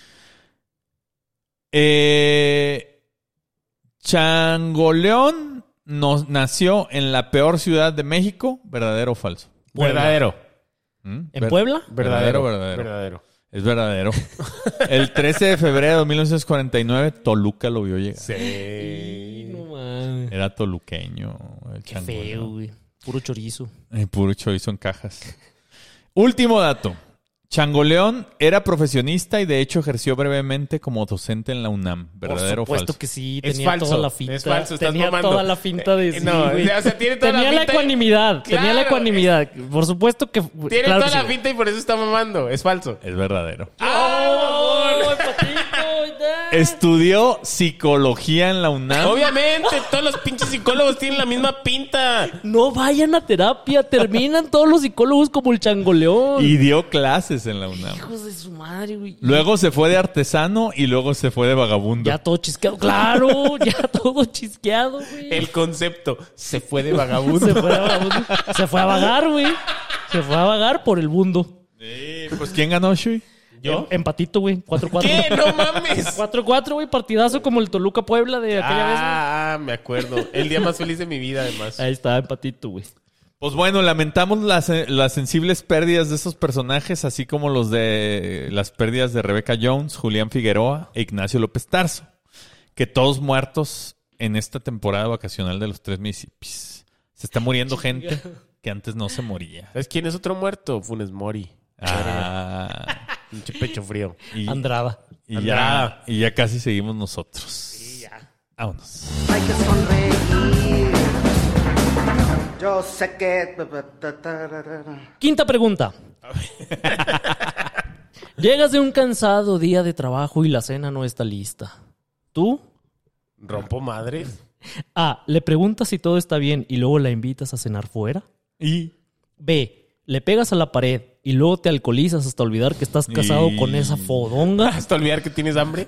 Changoleón nació en la peor ciudad de México, ¿verdadero o falso? Verdadero. ¿Mm? ¿En Puebla? Verdadero. Verdadero. Es verdadero. El 13 de febrero de 1949, Toluca lo vio llegar. Sí. No mames. Era toluqueño. El Qué Changoleón. feo, güey. Puro chorizo. Puro chorizo en cajas. Último dato. Changoleón era profesionista y de hecho ejerció brevemente como docente en la UNAM. ¿Verdadero o Por supuesto falso? que sí. Es Tenía falso, toda la finta. es falso, estás tenía mamando. toda la finta de sí, No, güey. o sea, tiene toda Tenía la la finta. ecuanimidad. Tenía la Claro, ecuanimidad. Por supuesto que... Tiene claro toda que la sí. finta y por eso está mamando. Es falso. Es verdadero. ¡Oh, patito! Estudió psicología en la UNAM. Obviamente, todos los pinches psicólogos tienen la misma pinta. No vayan a terapia. Terminan todos los psicólogos como el Changoleón. Y dio clases en la UNAM. Hijos de su madre, güey. Luego se fue de artesano y luego se fue de vagabundo. Ya todo chisqueado. Claro, ya todo chisqueado, güey. El concepto se fue de vagabundo. Se fue a vagabundo. Se fue a vagar, güey. Se fue a vagar por el mundo. Pues ¿quién ganó, Shui? ¿Yo? Empatito, güey. 4-4. ¿Qué? No mames. 4-4, güey. Partidazo como el Toluca Puebla de aquella vez, Ah, me acuerdo. El día más feliz de mi vida, además. güey. Ahí está, empatito, güey. Pues bueno, lamentamos las sensibles pérdidas de esos personajes, así como los de las pérdidas de Rebecca Jones, Julián Figueroa e Ignacio López Tarso, que todos muertos en esta temporada vacacional de los 3 Mississippis. Se está muriendo gente que antes no se moría. ¿Sabes quién es otro muerto? Funes Mori. Ah, Pinche pecho frío. y, Andrada. y Andrada. ya casi seguimos nosotros. Vámonos. Hay que sonreír. Yo sé que... Quinta pregunta. Llegas de un cansado día de trabajo y la cena no está lista. ¿Tú? ¿Rompo madres? A. Le preguntas si todo está bien y luego la invitas a cenar fuera. Y B. Le pegas a la pared y luego te alcoholizas hasta olvidar que estás casado Y- con esa fodonga. ¿Hasta olvidar que tienes hambre?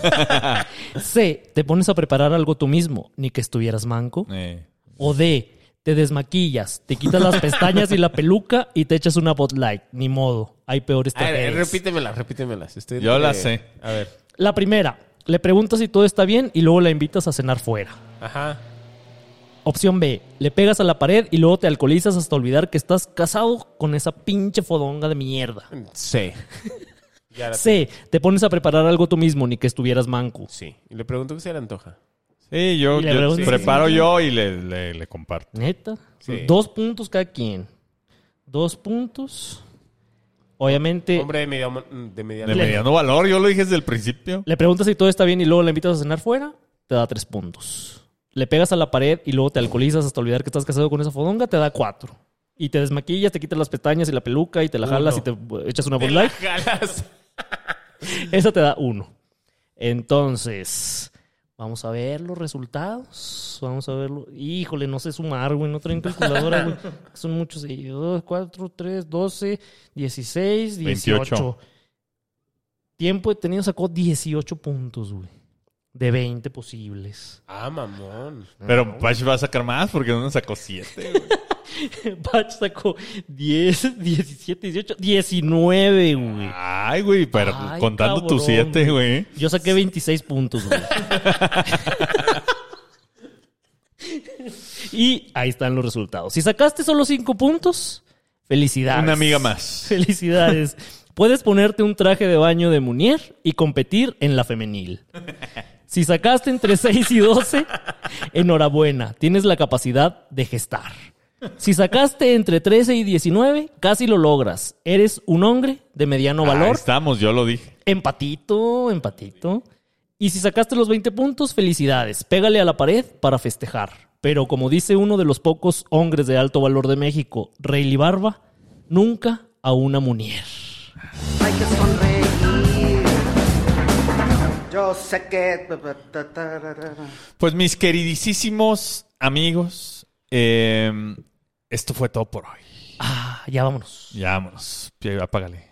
C. Te pones a preparar algo tú mismo, ni que estuvieras manco. O D. Te desmaquillas, te quitas las pestañas y la peluca y te echas una Bud Light. Ni modo, hay peores A ver, tragedias. repítemelas. Yo las sé. A ver. La primera. Le preguntas si todo está bien y luego la invitas a cenar fuera. Ajá. Opción B. Le pegas a la pared y luego te alcoholizas hasta olvidar que estás casado con esa pinche fodonga de mierda. Sí. Ya la C. Te pones a preparar algo tú mismo, ni que estuvieras manco. Sí. Y le pregunto qué se le antoja. Sí, yo Y le preguntas- preparo yo y le comparto. ¿Neta? Sí. 2 puntos cada quien. 2 puntos. Obviamente, Hombre de mediano De valor. mediano valor, yo lo dije desde el principio. le preguntas si todo está bien y luego la invitas a cenar fuera, te da 3 puntos. Le pegas a la pared y luego te alcoholizas hasta olvidar que estás casado con esa fodonga, te da 4. Y te desmaquillas, te quitas las pestañas y la peluca y te la jalas y te echas una Bud Te la Light. jalas. Esa te da 1. Entonces, Vamos a ver los resultados. Vamos a verlo. Híjole, no sé sumar, güey. No traen calculadora, güey. Son muchos. 2, 4, 3, 12, 16, 18. 28. Tiempo detenido sacó 18 puntos, güey. De 20 posibles. Ah, mamón. Pero Patch va a sacar más porque no sacó 7, güey. Patch sacó 10, 17, 18, 19, güey. Ay, güey, pero Ay, contando tus cabrón, 7, güey. Yo saqué 26 puntos, güey. Y ahí están los resultados. Si sacaste solo 5 puntos, felicidades. Una amiga más. Felicidades. Puedes ponerte un traje de baño de Munier y competir en la femenil. Si sacaste entre 6 y 12, enhorabuena, tienes la capacidad de gestar. Si sacaste entre 13 y 19, casi lo logras. Eres un hombre de mediano Ahí valor. estamos, yo lo dije. Empatito. Y si sacaste los 20 puntos, felicidades. Pégale a la pared para festejar. Pero como dice uno de los pocos hombres de alto valor de México, Rayleigh Barba, nunca a una Munier. Hay que sonreír. Yo sé que... Pues mis queridísimos amigos, esto fue todo por hoy. Ah, ya vámonos. Ya vámonos. Apágale.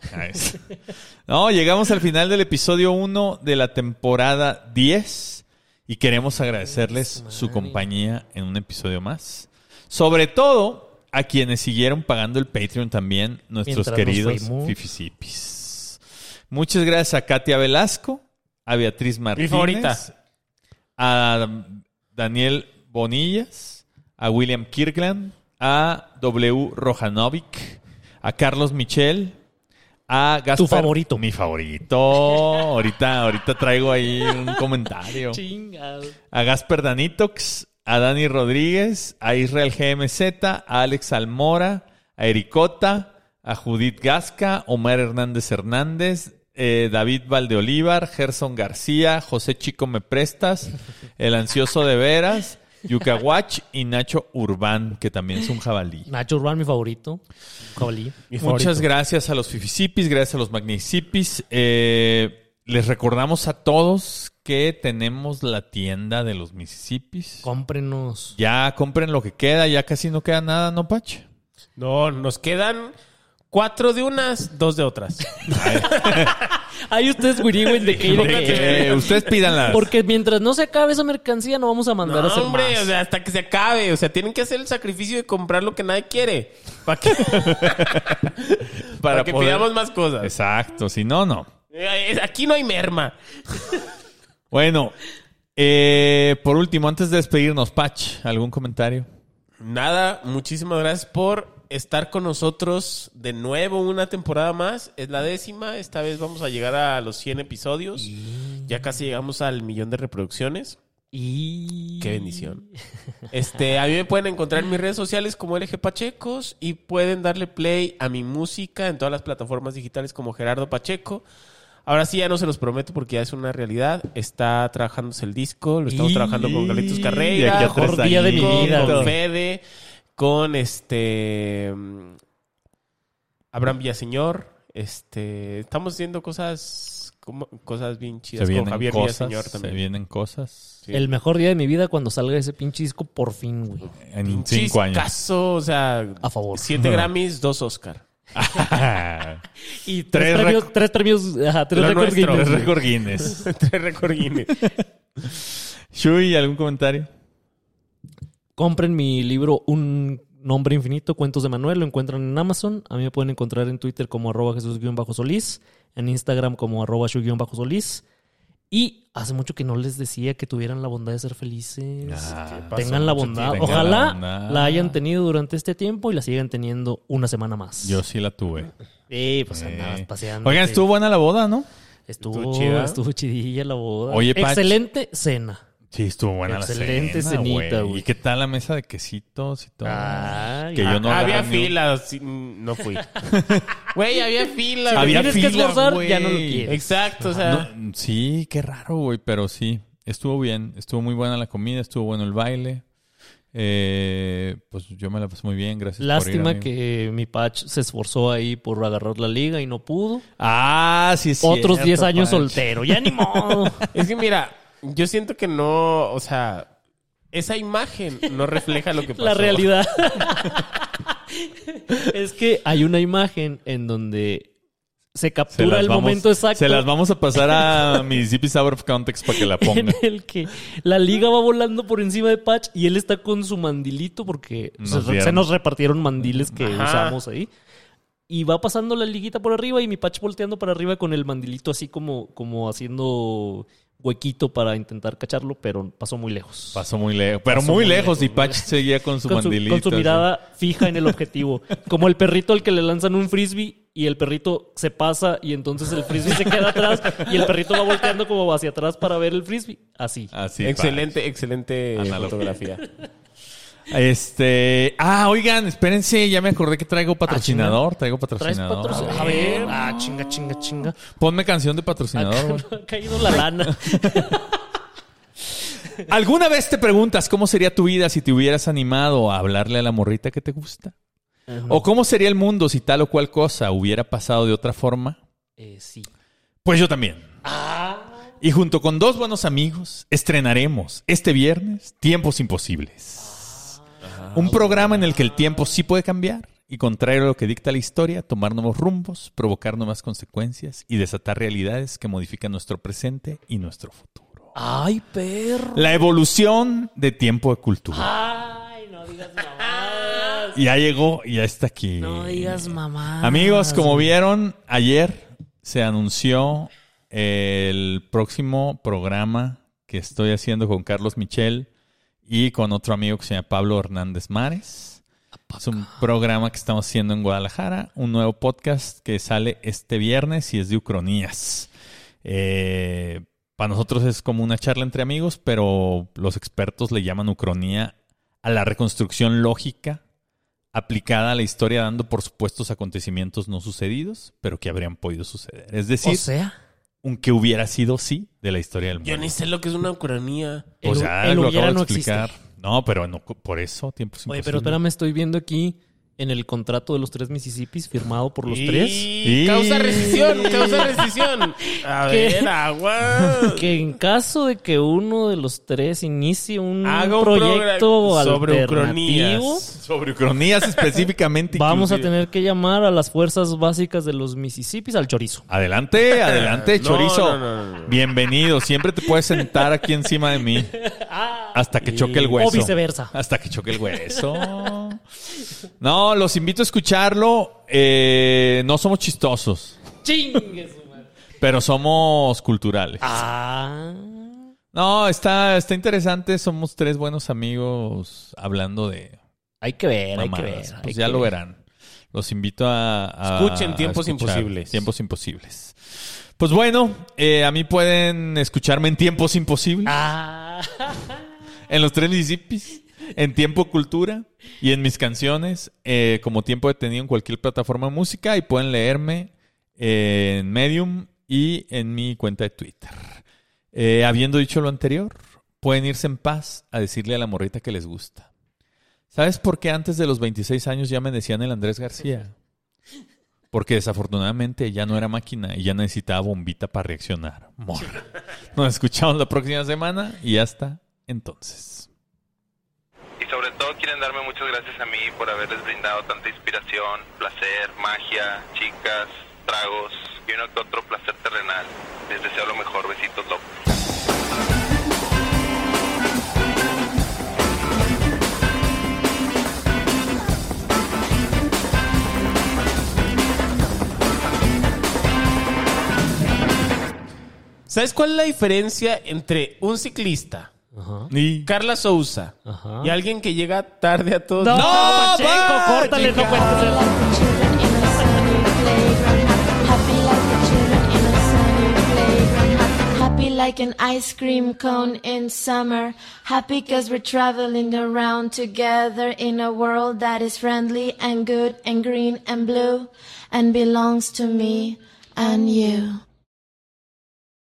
No, llegamos al final del episodio 1 de la temporada 10 y queremos agradecerles su compañía en un episodio más. Sobre todo a quienes siguieron pagando el Patreon también, nuestros Mientras queridos nos fuimos. Fifisipis. Muchas gracias a Katia Velasco, a Beatriz Martínez, favorita. a Daniel Bonillas, a William Kirkland, a W. Rojanovic, a Carlos Michel, a Gaspar. Tu favorito. Mi favorito. Ahorita traigo ahí un comentario. Chingado. A Gasper Danitox, a Dani Rodríguez, a Israel GMZ, a Alex Almora, a Ericota, a Judith Gasca, Omar Hernández Hernández, David Valdeolívar, Gerson García, José Chico Me Prestas, El Ansioso de Veras, Yucawach y Nacho Urbán, que también es un jabalí. Nacho Urbán, mi favorito. Jabalí. Muchas gracias a los Fifisipis, gracias a los Magnicipis. Les recordamos a todos que tenemos la tienda de los Mississippis. Cómprenos. Ya compren lo que queda, ya casi no queda nada, ¿no, Pach? No, nos quedan 4 de unas, 2 de otras. Ahí ustedes güirigüen de que Ustedes pídanlas. Porque mientras no se acabe esa mercancía, no vamos a mandar a hacer hombre, más. o sea, hasta que se acabe. O sea, tienen que hacer el sacrificio de comprar lo que nadie quiere. Para que, para que poder- pidamos más cosas. Exacto, si no, no. Aquí no hay merma. Bueno, por último, antes de despedirnos, Pach, ¿algún comentario? Nada, muchísimas gracias por estar con nosotros de nuevo una temporada más. Es la 10ª. Esta vez vamos a llegar a los 100 episodios. Ya casi llegamos al 1,000,000 de reproducciones. Y... Qué bendición. A mí me pueden encontrar en mis redes sociales como LG Pachecos y pueden darle play a mi música en todas las plataformas digitales como Gerardo Pacheco. Ahora sí, ya no se los prometo porque ya es una realidad. Está trabajándose el disco, lo estamos trabajando con Galitos de Carreira, aquí a mejor 3 día de mi añitos. vida, con güey. Fede, con Abraham Villaseñor. Estamos haciendo cosas bien chidas Se con vienen Javier cosas, Villaseñor se también. vienen cosas. Sí. El mejor día de mi vida cuando salga ese pinche disco por fin, güey. En 5 años. Caso, o sea, A favor. 7 Grammys, 2 Oscar. Y Tres tres premios, ajá, 3 Lo récords nuestro. Guinness, 3 güey. récord Guinness. 3 récord Guinness. Shui, ¿algún comentario? Compren mi libro Un Nombre Infinito, Cuentos de Manuel. Lo encuentran en Amazon. A mí me pueden encontrar en Twitter como @Jesús_Solís. En Instagram como @Shu_Solís. Y hace mucho que no les decía que tuvieran la bondad de ser felices. Ah, Tengan la bondad. tiempo. Ojalá Tengan la bondad. la hayan tenido durante este tiempo y la sigan teniendo una semana más. Yo sí la tuve. Sí, pues andabas paseando. Oigan, estuvo buena la boda, ¿no? Estuvo chida. Estuvo chidilla la boda. Oye, Pach. Excelente cena. Sí, estuvo buena Excelente la cena, cenita, güey. ¿Y qué tal la mesa de quesitos y todo? Ay, que yo no Había agarré ni un- filas, sí, no fui. Güey, había filas. Había tienes que fila, esforzar, güey. ya no lo quieres. Exacto, o sea. No, sí, qué raro, güey, pero sí. Estuvo bien. Estuvo muy buena la comida, estuvo bueno el baile. Pues yo me la pasé muy bien, gracias Lástima por ir, amigo. que mi Patch se esforzó ahí por agarrar la liga y no pudo. Ah, sí, sí. Otros 10 años soltero. Ya ni modo. Es que mira, Yo siento que no, o sea, esa imagen no refleja lo que pasó. La realidad. Es que hay una imagen en donde se captura el momento exacto. Se las vamos a pasar a Mississippi Out of Context para que la ponga. En el que la liga va volando por encima de Patch y él está con su mandilito porque se nos repartieron mandiles que usamos ahí. Y va pasando la liguita por arriba y mi Patch volteando para arriba con el mandilito así como haciendo huequito para intentar cacharlo, pero pasó muy lejos. Pero muy lejos. Y Patch seguía con su mandilito. Con su mirada fija en el objetivo. Como el perrito al que le lanzan un frisbee y el perrito se pasa y entonces el frisbee se queda atrás y el perrito va volteando como hacia atrás para ver el frisbee. Así. Excelente fotografía. Oigan, espérense, ya me acordé que traigo patrocinador. A ver. Chinga. Ponme canción de patrocinador. Ha caído la lana. ¿Alguna vez te preguntas cómo sería tu vida si te hubieras animado a hablarle a la morrita que te gusta? ¿O cómo sería el mundo si tal o cual cosa hubiera pasado de otra forma? Sí. Pues yo también. Y junto con 2 buenos amigos estrenaremos este viernes Tiempos Imposibles. Un programa en el que el tiempo sí puede cambiar y, contrario a lo que dicta la historia, tomar nuevos rumbos, provocar nuevas consecuencias y desatar realidades que modifican nuestro presente y nuestro futuro. ¡Ay, perro! La evolución de Tiempo de Cultura. ¡Ay, no digas mamás! Ya llegó, ya está aquí. No digas mamás. Amigos, como vieron, ayer se anunció el próximo programa que estoy haciendo con Carlos Michel y con otro amigo que se llama Pablo Hernández Mares. Es un programa que estamos haciendo en Guadalajara, un nuevo podcast que sale este viernes y es de Ucronías. Para nosotros es como una charla entre amigos, pero los expertos le llaman Ucronía a la reconstrucción lógica aplicada a la historia, dando por supuestos acontecimientos no sucedidos, pero que habrían podido suceder. Es decir, un que hubiera sido sí de la historia del mundo. Yo ni sé lo que es una ucronía. Pues ya el lo hubiera acabo de no explicar. existe. No, pero no, por eso Tiempos Oye, Imposibles. pero espérame, estoy viendo aquí en el contrato de los 3 Mississippis firmado por los 3. Y causa rescisión. A ver, agua. Que en caso de que uno de los 3 inicie un Haga un proyecto sobre alternativo, sobre Ucronías específicamente. vamos a inclusive. tener que llamar a las fuerzas básicas de los Mississippis al chorizo. Adelante, chorizo. No. Bienvenido. Siempre te puedes sentar aquí encima de mí. Hasta que choque el hueso. O viceversa. Hasta que choque el hueso. No, los invito a escucharlo. No somos chistosos, ¡Chingue su madre! pero somos culturales. No, está interesante. Somos 3 buenos amigos hablando de Hay que ver. Pues ya lo verán. Los invito a Escuchen Tiempos Imposibles. Tiempos Imposibles. Pues bueno, a mí pueden escucharme en Tiempos Imposibles. En los 3 Mississippis, en Tiempo Cultura y en mis canciones como Tiempo Detenido en cualquier plataforma de música, y pueden leerme en Medium y en mi cuenta de Twitter. Habiendo dicho lo anterior, pueden irse en paz a decirle a la morrita que les gusta. ¿Sabes por qué antes de los 26 años ya me decían el Andrés García? Porque desafortunadamente ya no era máquina y ya necesitaba bombita para reaccionar. Morra. Nos escuchamos la próxima semana y hasta entonces. Y sobre todo quieren darme muchas gracias a mí por haberles brindado tanta inspiración, placer, magia, chicas, tragos y uno que otro placer terrenal. Les deseo lo mejor. Besitos, López. ¿Sabes cuál es la diferencia entre un ciclista, Y... Carla Souza, y alguien que llega tarde a todos? ¡No, ¡No, Pacheco! va, ¡Córtale! chica! ¡No cuentes eso! Happy like an ice cream cone in summer. Happy cause we're traveling around together in a world that is friendly and good and green and blue and belongs to me and you.